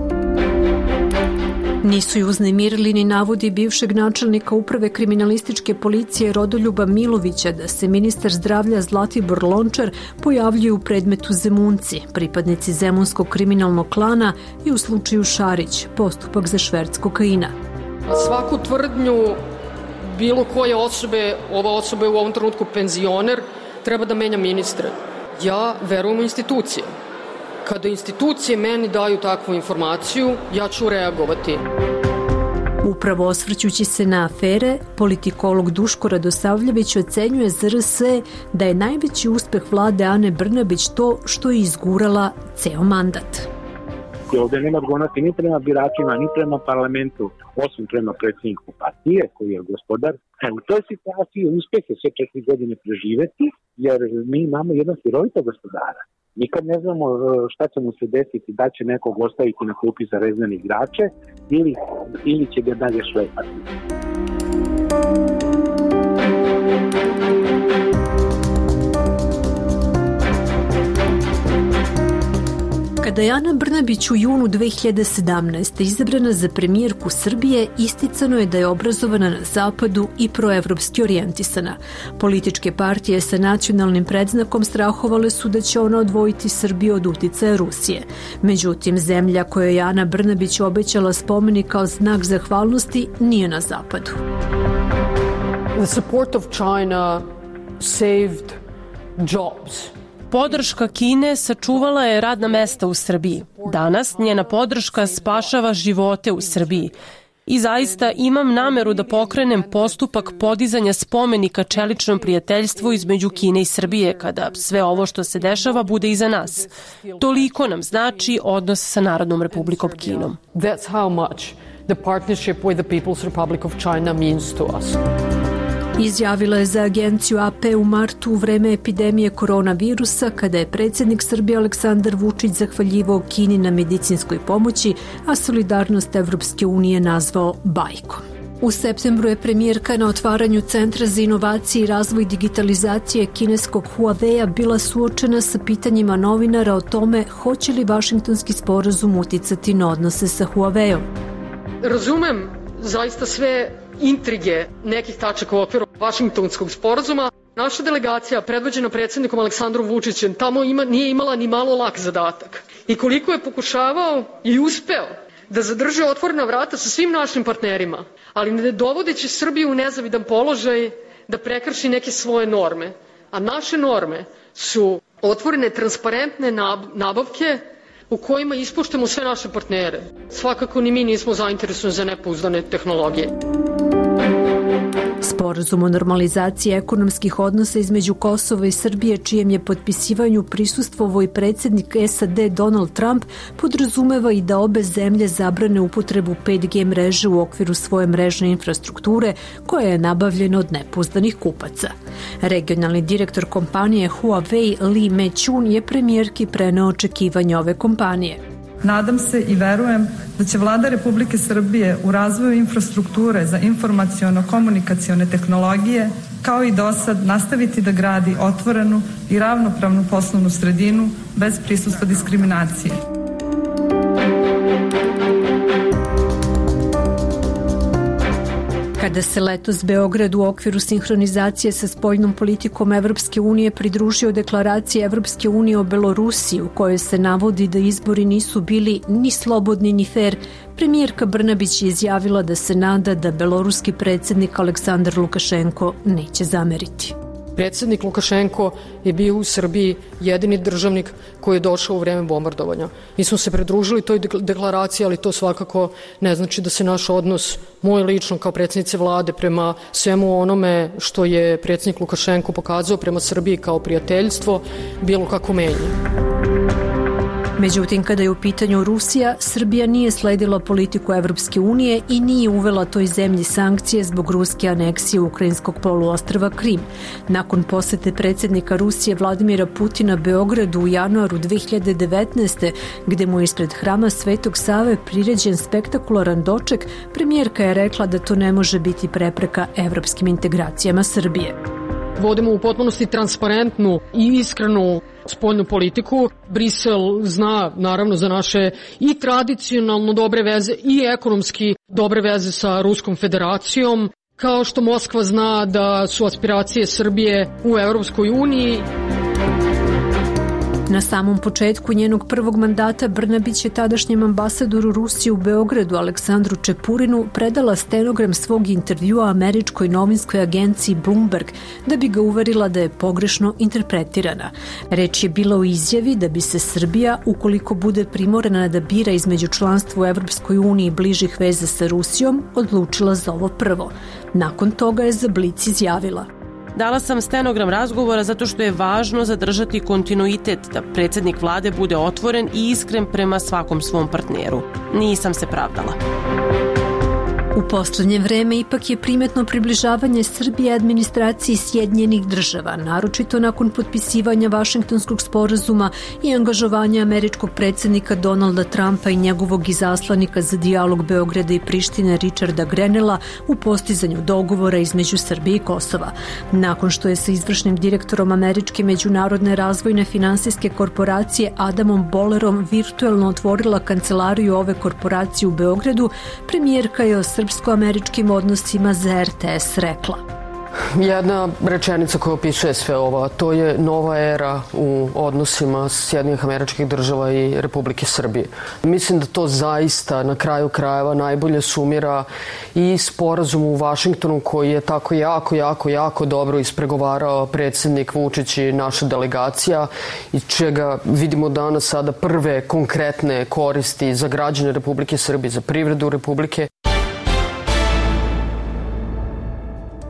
Nisu ju uznemirili ni navodi bivšeg načelnika uprave kriminalističke policije Rodoljuba Milovića da se ministar zdravlja Zlatibor Lončar pojavljuje u predmetu Zemunci, pripadnici zemunskog kriminalnog klana i u slučaju Šarić, postupak za šverc kokaina. Svaku tvrdnju bilo koje osobe, ova osoba je u ovom trenutku penzioner, treba da menja ministre. Ja verujem u institucije. Kada institucije meni daju takvu informaciju, ja ću reagovati. Upravo osvrćući se na afere, politikolog Duško Radosavljević ocenjuje za RS da je najveći uspeh vlade Ane Brnabić to što je izgurala ceo mandat. Ovde nema odgovornosti ni prema biračima, ni prema parlamentu, osim prema predsjedniku partije koji je gospodar. U toj situaciji uspeh je sve 4 godine preživeti, jer mi imamo jednog hirovitog gospodara. Nikad ne znamo šta će mu se desiti, da će nekog ostaviti na klupi za rezane igrače ili će ga dalje šlepati. Kada je Ana Brnabić u junu 2017. izabrana za premijerku Srbije, isticano je da je obrazovana na zapadu i proevropski orijentisana. Političke partije sa nacionalnim predznakom strahovale su da će ona odvojiti Srbiju od uticaja Rusije. Međutim, zemlja kojoj je Ana Brnabić obećala spomenik kao znak zahvalnosti nije na zapadu. The support of China saved jobs. Podrška Kine sačuvala je radna mesta u Srbiji. Danas njena podrška spašava živote u Srbiji. I zaista imam nameru da pokrenem postupak podizanja spomenika čeličnom prijateljstvu između Kine i Srbije kada sve ovo što se dešava bude iza nas. Toliko nam znači odnos sa Narodnom Republikom Kinom. That's how much the partnership with the People's Republic of China means to us. Izjavila je za agenciju AP u martu u vreme epidemije koronavirusa, kada je predsjednik Srbije Aleksandar Vučić zahvaljivao Kini na medicinskoj pomoći, a solidarnost Evropske unije nazvao bajkom. U septembru je premijerka na otvaranju Centra za inovacije i razvoj digitalizacije kineskog Huawei-a bila suočena sa pitanjima novinara o tome hoće li Vašingtonski sporazum uticati na odnose sa Huawei-om. Razumem zaista sve intrige nekih tačaka u okviru Vašingtonskog sporazuma. Naša delegacija, predvođena predsjednikom Aleksandrom Vučićem, tamo nije imala ni malo lak zadatak. I koliko je pokušavao i uspeo da zadrže otvorena vrata sa svim našim partnerima, ali ne dovodeći Srbiju u nezavidan položaj da prekrši neke svoje norme. A naše norme su otvorene, transparentne nabavke u kojima ispoštujemo sve naše partnere. Svakako ni mi nismo zainteresovani za nepouzdane tehnologije. Sporazum o normalizaciji ekonomskih odnosa između Kosova i Srbije, čijem je potpisivanju prisustvovao i predsjednik SAD Donald Trump, podrazumeva i da obe zemlje zabrane upotrebu 5G mreže u okviru svoje mrežne infrastrukture, koja je nabavljena od nepouzdanih kupaca. Regionalni direktor kompanije Huawei Li Mechun je premijerki preneo očekivanja ove kompanije. Nadam se i verujem da će Vlada Republike Srbije u razvoju infrastrukture za informaciono-komunikacione tehnologije kao i dosad nastaviti da gradi otvorenu i ravnopravnu poslovnu sredinu bez prisustva diskriminacije. Kada se letos Beograd u okviru sinhronizacije sa spoljnom politikom Evropske unije pridružio deklaraciji Evropske unije o Belorusiji, u kojoj se navodi da izbori nisu bili ni slobodni ni fer, premijerka Brnabić je izjavila da se nada da beloruski predsjednik Aleksandar Lukašenko neće zameriti. Predsjednik Lukašenko je bio u Srbiji jedini državnik koji je došao u vreme bombardovanja. Mi smo se pridružili toj deklaraciji, ali to svakako ne znači da se naš odnos, moj lično kao predsjednice vlade, prema svemu onome što je predsjednik Lukašenko pokazao prema Srbiji kao prijateljstvo, bilo kako menja. Međutim, kada je u pitanju Rusija, Srbija nije sledila politiku Evropske unije i nije uvela toj zemlji sankcije zbog ruske aneksije ukrajinskog poluostrva Krim. Nakon posete predsjednika Rusije Vladimira Putina Beogradu u januaru 2019. gde mu je ispred hrama Svetog Save priređen spektakularan doček, premijerka je rekla da to ne može biti prepreka evropskim integracijama Srbije. Vodimo u potpunosti transparentnu i iskrenu spoljnu politiku. Brisel zna naravno za naše i tradicionalno dobre veze i ekonomski dobre veze sa Ruskom federacijom, kao što Moskva zna da su aspiracije Srbije u Evropskoj uniji. Na samom početku njenog prvog mandata Brnabić je tadašnjem ambasadoru Rusije u Beogradu Aleksandru Čepurinu predala stenogram svog intervjua američkoj novinskoj agenciji Bloomberg da bi ga uverila da je pogrešno interpretirana. Reč je bila o izjavi da bi se Srbija, ukoliko bude primorana da bira između članstva u Evropskoj uniji i bližih veza sa Rusijom, odlučila za ovo prvo. Nakon toga je za Blic izjavila: Dala sam stenogram razgovora zato što je važno zadržati kontinuitet, da predsjednik vlade bude otvoren i iskren prema svakom svom partneru. Nisam se pravdala. U poslednje vreme ipak je primetno približavanje Srbije administraciji Sjedinjenih država, naročito nakon potpisivanja Vašingtonskog sporazuma i angažovanja američkog predsjednika Donalda Trumpa i njegovog izaslanika za dijalog Beograda i Prištine Richarda Grenella u postizanju dogovora između Srbije i Kosova. Nakon što je sa izvršnim direktorom Američke međunarodne razvojne finansijske korporacije Adamom Bollerom virtuelno otvorila kancelariju ove korporacije u Beogradu, premijerka je o srpsko-američkim odnosima za RTS rekla: Jedna rečenica koja opisuje sve ovo, to je nova era u odnosima Sjedinjenih Američkih Država i Republike Srbije. Mislim da to zaista na kraju krajeva najbolje sumira i sporazum u Vašingtonu koji je tako jako dobro ispregovarao predsjednik Vučić i naša delegacija, i čega vidimo danas sada prve konkretne koristi za građane Republike Srbije, za privredu Republike.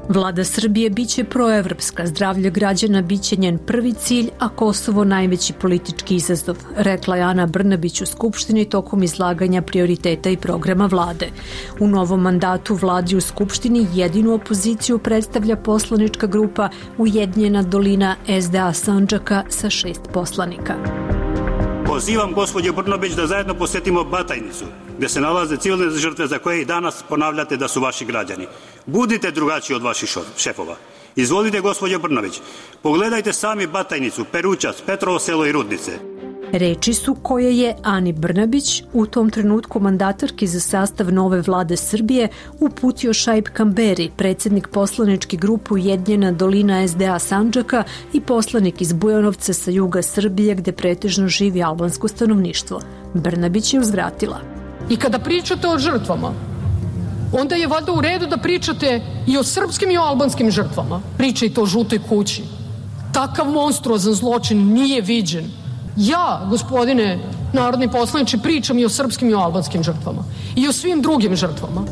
Vlada Srbije biće proevropska, zdravlje građana biće njen prvi cilj, a Kosovo najveći politički izazov, rekla je Ana Brnabić u Skupštini tokom izlaganja prioriteta i programa vlade. U novom mandatu vladi u Skupštini jedinu opoziciju predstavlja poslanička grupa Ujedinjena dolina SDA Sandžaka sa 6 poslanika. Pozivam gospođu Brnabić da zajedno posetimo Batajnicu, gde se nalaze civilne žrtve za koje i danas ponavljate da su vaši građani. Budite drugačiji od vaših šefova. Izvolite, gospođo Brnabić, pogledajte sami Batajnicu, Perućac, Petrovo selo i Rudnice. Reči su koje je Ani Brnabić, u tom trenutku mandatarki za sastav nove vlade Srbije, uputio Šaip Kamberi, predsjednik poslaničke grupe Ujedinjena dolina SDA Sandžaka i poslanik iz Bujanovca sa juga Srbije gde pretežno živi albansko stanovništvo. Brnabić je uzvratila. I kada pričate o žrtvama, onda je valjda u redu da pričate i o srpskim i o albanskim žrtvama. Pričajte o žutoj kući. Takav monstruozan zločin nije viđen. Ja, gospodine narodni poslaniče, pričam i o srpskim i o albanskim žrtvama. I o svim drugim žrtvama.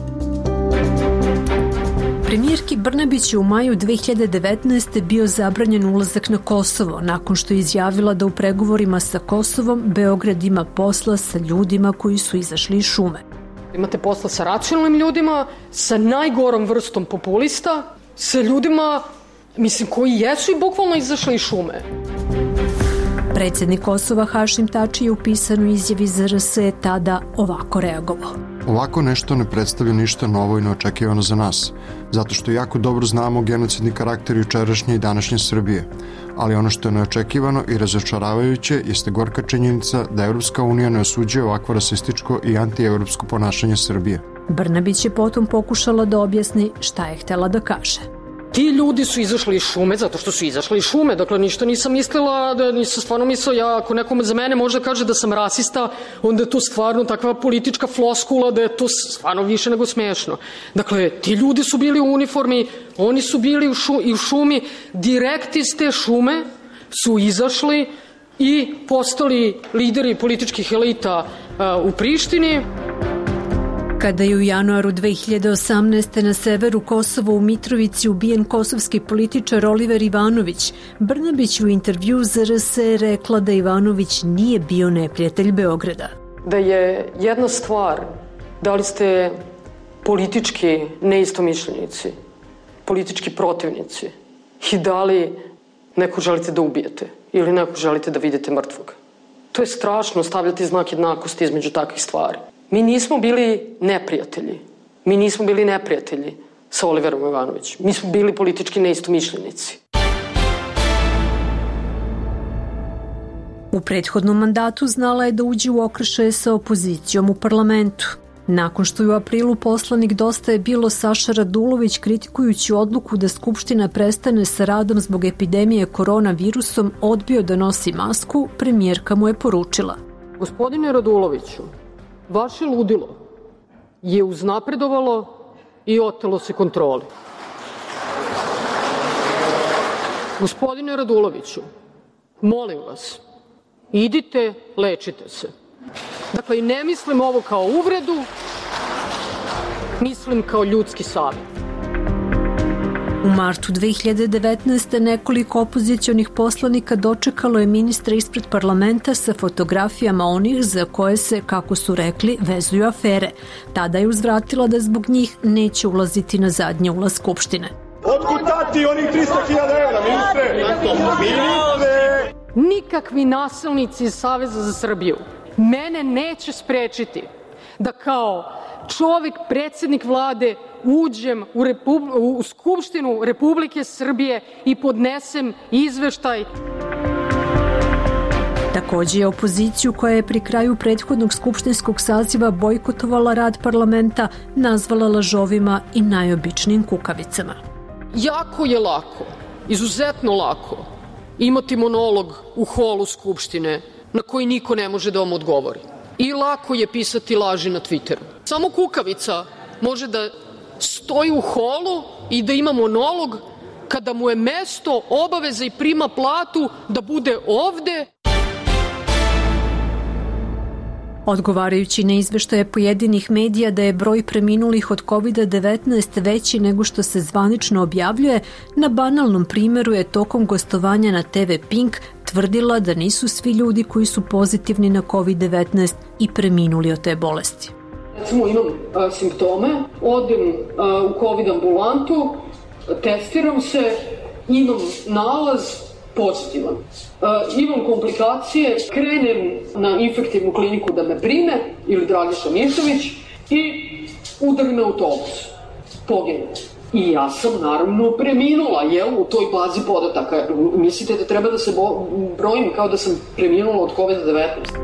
Premijerki Brnabić je u maju 2019. bio zabranjen ulazak na Kosovo, nakon što je izjavila da u pregovorima sa Kosovom Beograd ima posla sa ljudima koji su izašli iz šume. Imate posla sa racionalnim ljudima, sa najgorom vrstom populista, sa ljudima, koji jesu i bukvalno izašli iz šume. Predsjednik Kosova Hašim Tači je u pisanoj izjavi za RS tada ovako reagovao. Ovako nešto ne predstavlja ništa novo i neočekivano za nas, zato što jako dobro znamo genocidni karakter jučerašnje i današnje Srbije. Ali ono što je neočekivano i razočaravajuće jeste gorka činjenica da Evropska unija ne osuđuje ovakvo rasističko i antievropsko ponašanje Srbije. Brnabić je potom pokušala da objasni šta je htela da kaže. Ti ljudi su izašli iz šume zato što su izašli iz šume. Dakle, ništa nisam mislila, nisam stvarno mislila, ako nekom za mene možda kaže da sam rasista, onda je to stvarno takva politička floskula da je to stvarno više nego smešno. Dakle, ti ljudi su bili u uniformi, oni su bili u šumi, direkt iz te šume su izašli i postali lideri političkih elita u Prištini. Kada je u januaru 2018. na severu Kosova u Mitrovici ubijen kosovski političar Oliver Ivanović, Brnabić u intervju za RS rekla da Ivanović nije bio neprijatelj Beograda. Da je jedna stvar, da li ste politički neistomišljenici, politički protivnici i da li neko želite da ubijete ili neko želite da vidite mrtvog. To je strašno stavljati znak jednakosti između takvih stvari. Mi nismo bili neprijatelji. Mi nismo bili neprijatelji sa Oliverom Ivanovićem. Mi smo bili politički neistomišljenici. U prethodnom mandatu znala je da uđe u okršaje sa opozicijom u parlamentu. Nakon što je u aprilu poslanik Dosta je bilo Saša Radulović kritikujući odluku da Skupština prestane sa radom zbog epidemije koronavirusom odbio da nosi masku, premijerka mu je poručila. Gospodine Raduloviću, vaše ludilo je uznapredovalo i otelo se kontroli. Gospodine Raduloviću, molim vas, idite, lečite se. Dakle, i ne mislim ovo kao uvredu, mislim kao ljudski savjet. U martu 2019. nekoliko opozicionih poslanika dočekalo je ministra ispred parlamenta sa fotografijama onih za koje se, kako su rekli, vezuju afere. Tada je uzvratila da zbog njih neće ulaziti na zadnji ulaz Skupštine. Otkud dati onih 300.000 evra, ministre? Ministre! Nikakvi nasilnici iz Saveza za Srbiju mene neće sprečiti da kao čovjek, predsjednik vlade, uđem u Skupštinu Republike Srbije i podnesem izveštaj. Takođe je opoziciju koja je pri kraju prethodnog skupštinskog saziva bojkotovala rad parlamenta nazvala lažovima i najobičnijim kukavicama. Jako je lako, izuzetno lako, imati monolog u holu Skupštine na koji niko ne može da vam odgovori. I lako je pisati laži na Twitteru. Samo kukavica može da stoji u holu i da ima monolog kada mu je mesto, obaveza i prima platu da bude ovde. Odgovarajući na izveštaje pojedinih medija da je broj preminulih od COVID-19 veći nego što se zvanično objavljuje, na banalnom primjeru je tokom gostovanja na TV Pink tvrdila da nisu svi ljudi koji su pozitivni na COVID-19 i preminuli od te bolesti. Recimo imam simptome, odem u COVID ambulantu, testiram se, imam nalaz pozitivan. Imam komplikacije, krenem na infektivnu kliniku da me prime, ili Dragiša Mišović, i udari me autobus. Poginem. I ja sam naravno preminula, u toj bazi podataka. Mislite da treba da se brojim kao da sam preminula od COVID-19?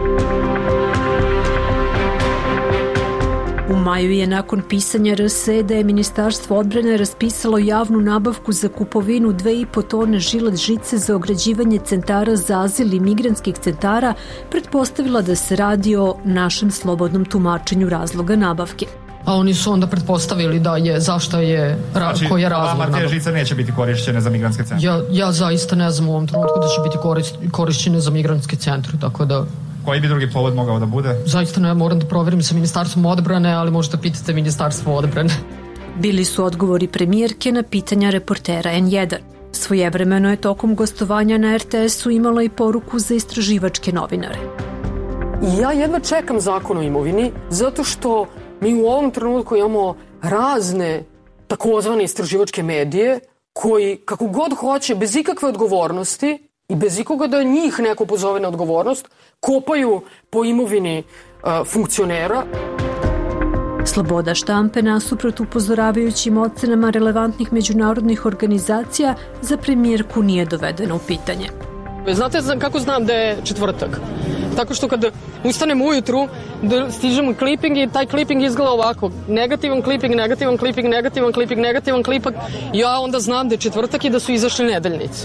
U maju je nakon pisanja RSE da je Ministarstvo odbrane raspisalo javnu nabavku za kupovinu 2,5 tone žilet žice za ograđivanje centara za azil i migrantskih centara, pretpostavila da se radi o našem slobodnom tumačenju razloga nabavke. A oni su onda pretpostavili da je, zašto je, koji je razlog nabavke. Znači, te žice neće biti korišćene za migrantske centre? Ja zaista ne znam u ovom trenutku da će biti korišćene za migrantske centre, tako da... Koji bi drugi povod mogao da bude? Zaista ne, moram da proverim sa Ministarstvom odbrane, ali možete pitati Ministarstvo odbrane. Bili su odgovori premijerke na pitanja reportera N1. Svojevremeno je tokom gostovanja na RTS-u imala i poruku za istraživačke novinare. Ja jedva čekam zakon o imovini, zato što mi u ovom trenutku imamo razne takozvane istraživačke medije koji, kako god hoće, bez ikakve odgovornosti i bez ikoga da njih neko pozove na odgovornost, kopaju po imovini funkcionera. Sloboda štampe, nasuprot upozoravajućim ocenama relevantnih međunarodnih organizacija, za premijerku nije dovedena u pitanje. Znate kako znam da je četvrtak? Tako što kad ustanem ujutru, da stižem kliping i taj kliping izgleda ovako. Negativan kliping, negativan kliping, negativan kliping, negativan kliping. Ja onda znam da je četvrtak i da su izašli nedeljnici.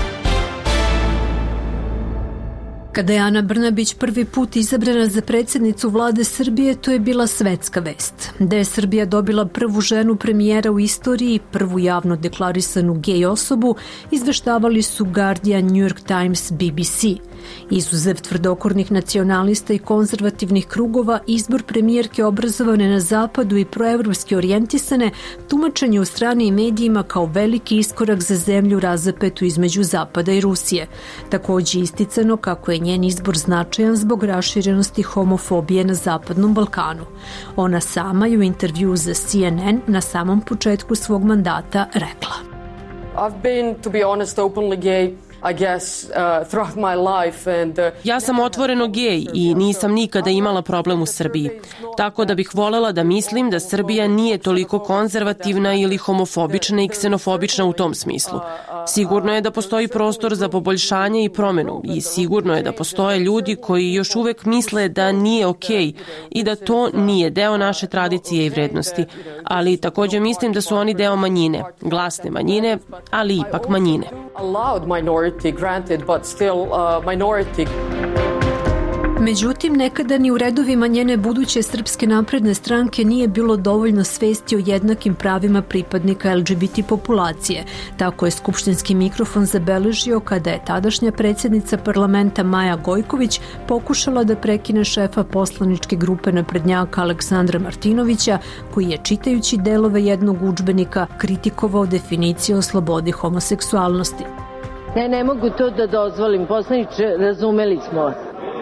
Kada je Ana Brnabić prvi put izabrana za predsjednicu vlade Srbije, to je bila svetska vest. Da je Srbija dobila prvu ženu premijera u istoriji, prvu javno deklarisanu gej osobu, izveštavali su Guardian, New York Times, BBC. Izuzev tvrdokornih nacionalista i konzervativnih krugova, izbor premijerke obrazovane na zapadu i proevropski orijentisane tumačen je u stranim medijima kao veliki iskorak za zemlju razapetu između Zapada i Rusije. Takođe isticano kako je njen izbor značajan zbog raširenosti homofobije na Zapadnom Balkanu. Ona sama je u intervju za CNN na samom početku svog mandata rekla: I've been, to be honest, openly gay, I guess, throughout my life and... Ja sam otvoreno gej i nisam nikada imala problem u Srbiji. Tako da bih volela da mislim da Srbija nije toliko konzervativna ili homofobična i ksenofobična u tom smislu. Sigurno je da postoji prostor za poboljšanje i promenu i sigurno je da postoje ljudi koji još uvek misle da nije okej i da to nije deo naše tradicije i vrednosti. Ali takođe mislim da su oni deo manjine, glasne manjine, ali ipak manjine. Granted, but still minority. Međutim, nekada ni u redovima njene buduće Srpske napredne stranke nije bilo dovoljno svesti o jednakim pravima pripadnika LGBT populacije. Tako je skupštinski mikrofon zabeležio kada je tadašnja predsjednica parlamenta Maja Gojković pokušala da prekine šefa poslaničke grupe naprednjaka Aleksandra Martinovića, koji je čitajući delove jednog udžbenika kritikovao definiciju o slobodi homoseksualnosti. Ne mogu to da dozvolim. Poslaniče, razumeli smo vas.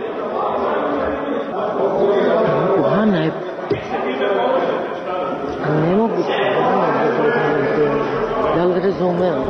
Ne mogu da li razumem?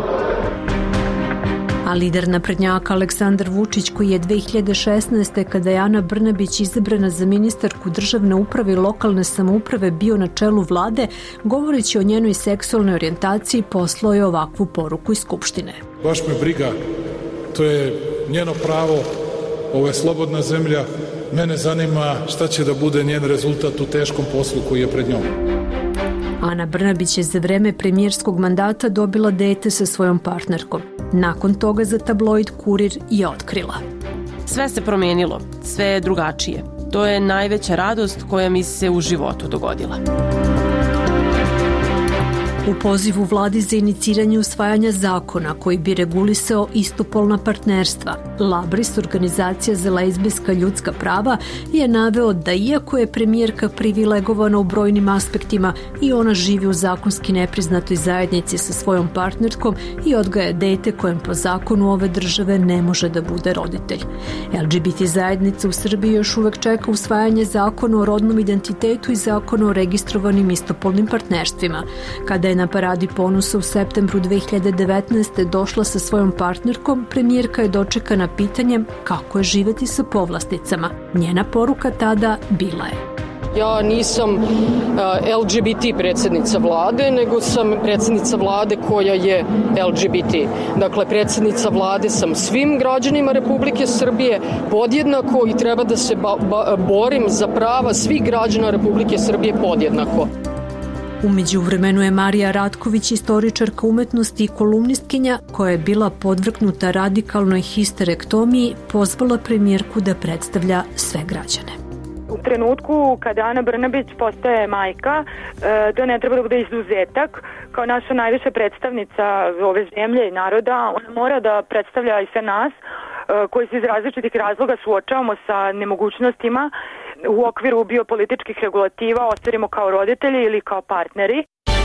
A lider naprednjaka Aleksandar Vučić, koji je 2016. kada je Ana Brnabić izabrana za ministarku državne uprave i lokalne samouprave bio na čelu vlade, govoreći o njenoj seksualnoj orijentaciji, poslao je ovakvu poruku iz Skupštine. Baš me briga, to je njeno pravo, ovo je slobodna zemlja, mene zanima šta će da bude njen rezultat u teškom poslu koji je pred njom. Ana Brnabić je za vreme premijerskog mandata dobila dete sa svojom partnerkom. Nakon toga za tabloid Kurir je otkrila: sve se promenilo, sve je drugačije. To je najveća radost koja mi se u životu dogodila. U pozivu vladi za iniciranje usvajanja zakona koji bi regulisao istopolna partnerstva, Labris, organizacija za lezbijska ljudska prava, je naveo da iako je premijerka privilegovana u brojnim aspektima i ona živi u zakonski nepriznatoj zajednici sa svojom partnerkom i odgaja dete kojem po zakonu ove države ne može da bude roditelj. LGBT zajednica u Srbiji još uvek čeka usvajanje zakona o rodnom identitetu i zakona o registrovanim istopolnim partnerstvima. Kada je na Paradi ponosa u septembru 2019. došla sa svojom partnerkom, premijerka je dočekana pitanjem kako je živeti sa povlasticama. Njena poruka tada bila je: ja nisam LGBT predsjednica vlade, nego sam predsjednica vlade koja je LGBT. Dakle, predsjednica vlade sam svim građanima Republike Srbije podjednako i treba da se borim za prava svih građana Republike Srbije podjednako. U međuvremenu je Marija Ratković, istoričarka umetnosti i kolumnistkinja koja je bila podvrgnuta radikalnoj histerektomiji, pozvala premijerku da predstavlja sve građane. U trenutku kada Ana Brnabić postaje majka, to ne treba da bude izuzetak. Kao naša najviša predstavnica ove zemlje i naroda, ona mora da predstavlja i sve nas koji se iz različitih razloga suočavamo sa nemogućnostima u okviru biopolitičkih regulativa ostvarimo kao roditelji ili kao partneri.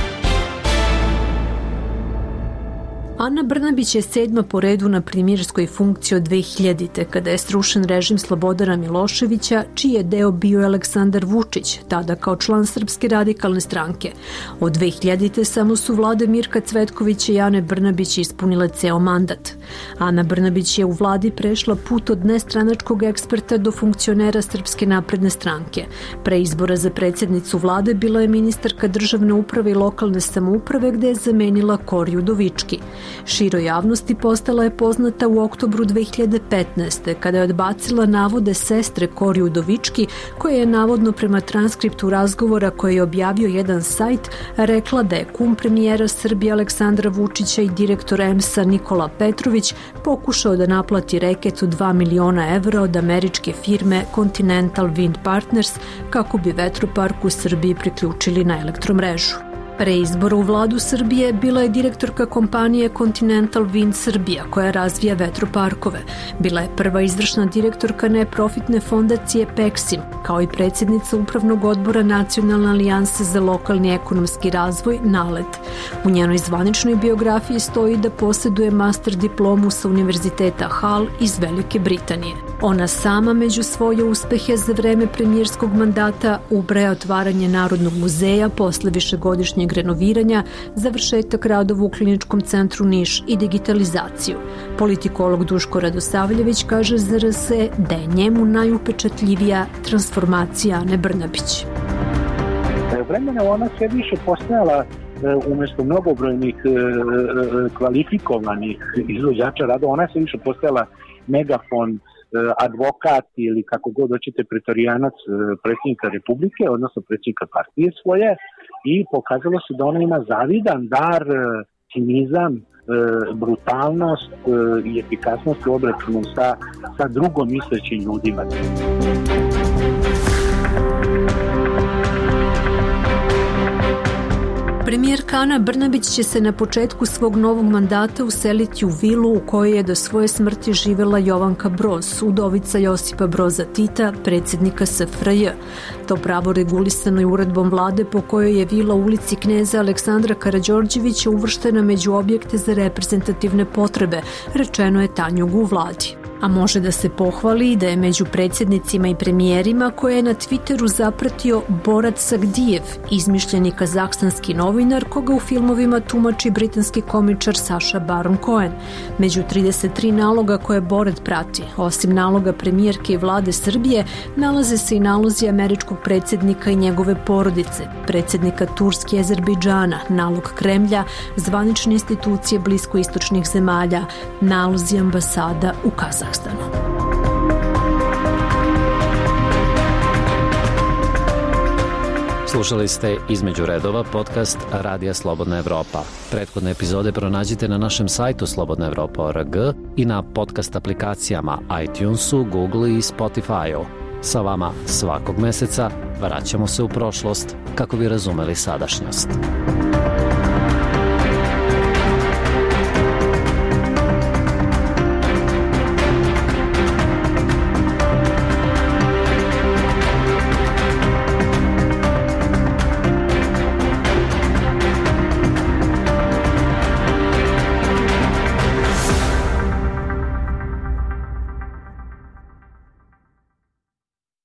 Ana Brnabić je 7. po redu na premijerskoj funkciji od 2000. kada je srušen režim Slobodana Miloševića, čiji je deo bio Aleksandar Vučić, tada kao član Srpske radikalne stranke. Od 2000. samo su vlade Mirka Cvetkovića i Ane Brnabić ispunile ceo mandat. Ana Brnabić je u vladi prešla put od nestranačkog eksperta do funkcionera Srpske napredne stranke. Pre izbora za predsjednicu vlade bila je ministarka državne uprave i lokalne samouprave gde je zamenila Kori Udovički. Široj javnosti postala je poznata u oktobru 2015. kada je odbacila navode sestre Kori Udovički, koja je navodno prema transkriptu razgovora koje je objavio jedan sajt rekla da je kum premijera Srbije Aleksandra Vučića i direktor EMS-a Nikola Petrović pokušao da naplati reket od 2 miliona evra od američke firme Continental Wind Partners kako bi vetropark u Srbiji priključili na elektromrežu. Pre izbora u vladu Srbije bila je direktorka kompanije Continental Wind Srbija koja razvija vetroparkove. Bila je prva izvršna direktorka neprofitne fondacije Peksim, kao i predsjednica upravnog odbora Nacionalne alijanse za lokalni ekonomski razvoj NALED. U njenoj zvaničnoj biografiji stoji da posjeduje master diplomu sa Univerziteta Hull iz Velike Britanije. Ona sama među svoje uspehe za vreme premijerskog mandata ubraja otvaranje Narodnog muzeja posle višegodišnjeg renoviranja, završetak radova u Kliničkom centru Niš i digitalizaciju. Politikolog Duško Radosavljević kaže za RS da je njemu najupečatljivija transformacija Ane Brnabić. Vremena ona sve više postajala umjesto mnogobrojnih kvalifikovanih izvođača rada, ona se više postajala megafon, advokat ili kako god hoćete pretorijanac predsjednika Republike, odnosno predsjednika partije svoje, i pokazalo se da ona ima zavidan dar, cinizam, brutalnost i efikasnost u obračunu sa drugom mislećim ljudima. Premijerka Ana Brnabić će se na početku svog novog mandata useliti u vilu u kojoj je do svoje smrti živela Jovanka Broz, udovica Josipa Broza Tita, predsjednika SFRJ. To pravo regulisano je uredbom vlade po kojoj je vila u ulici kneza Aleksandra Karađorđevića uvrštena među objekte za reprezentativne potrebe, rečeno je Tanjugu u vladi. A može da se pohvali i da je među predsjednicima i premijerima koje je na Twitteru zapratio Borat Sagdijev, izmišljeni kazahstanski novinar koga u filmovima tumači britanski komičar Saša Baron Cohen. Među 33 naloga koje Borat prati, osim naloga premijerke i vlade Srbije, nalaze se i nalozi američkog predsjednika i njegove porodice, predsjednika Turske i Azerbejdžana, nalog Kremlja, zvanične institucije bliskoistočnih zemalja, nalozi ambasada u Kazahstanu. Slušali ste Između redova, podcast Radija Slobodna Evropa. Prethodne epizode pronađite na našem sajtu slobodnaevropa.org i na podcast aplikacijama iTunesu, Google i Spotify-u. Sa vama svakog meseca vraćamo se u prošlost kako bi razumeli sadašnjost.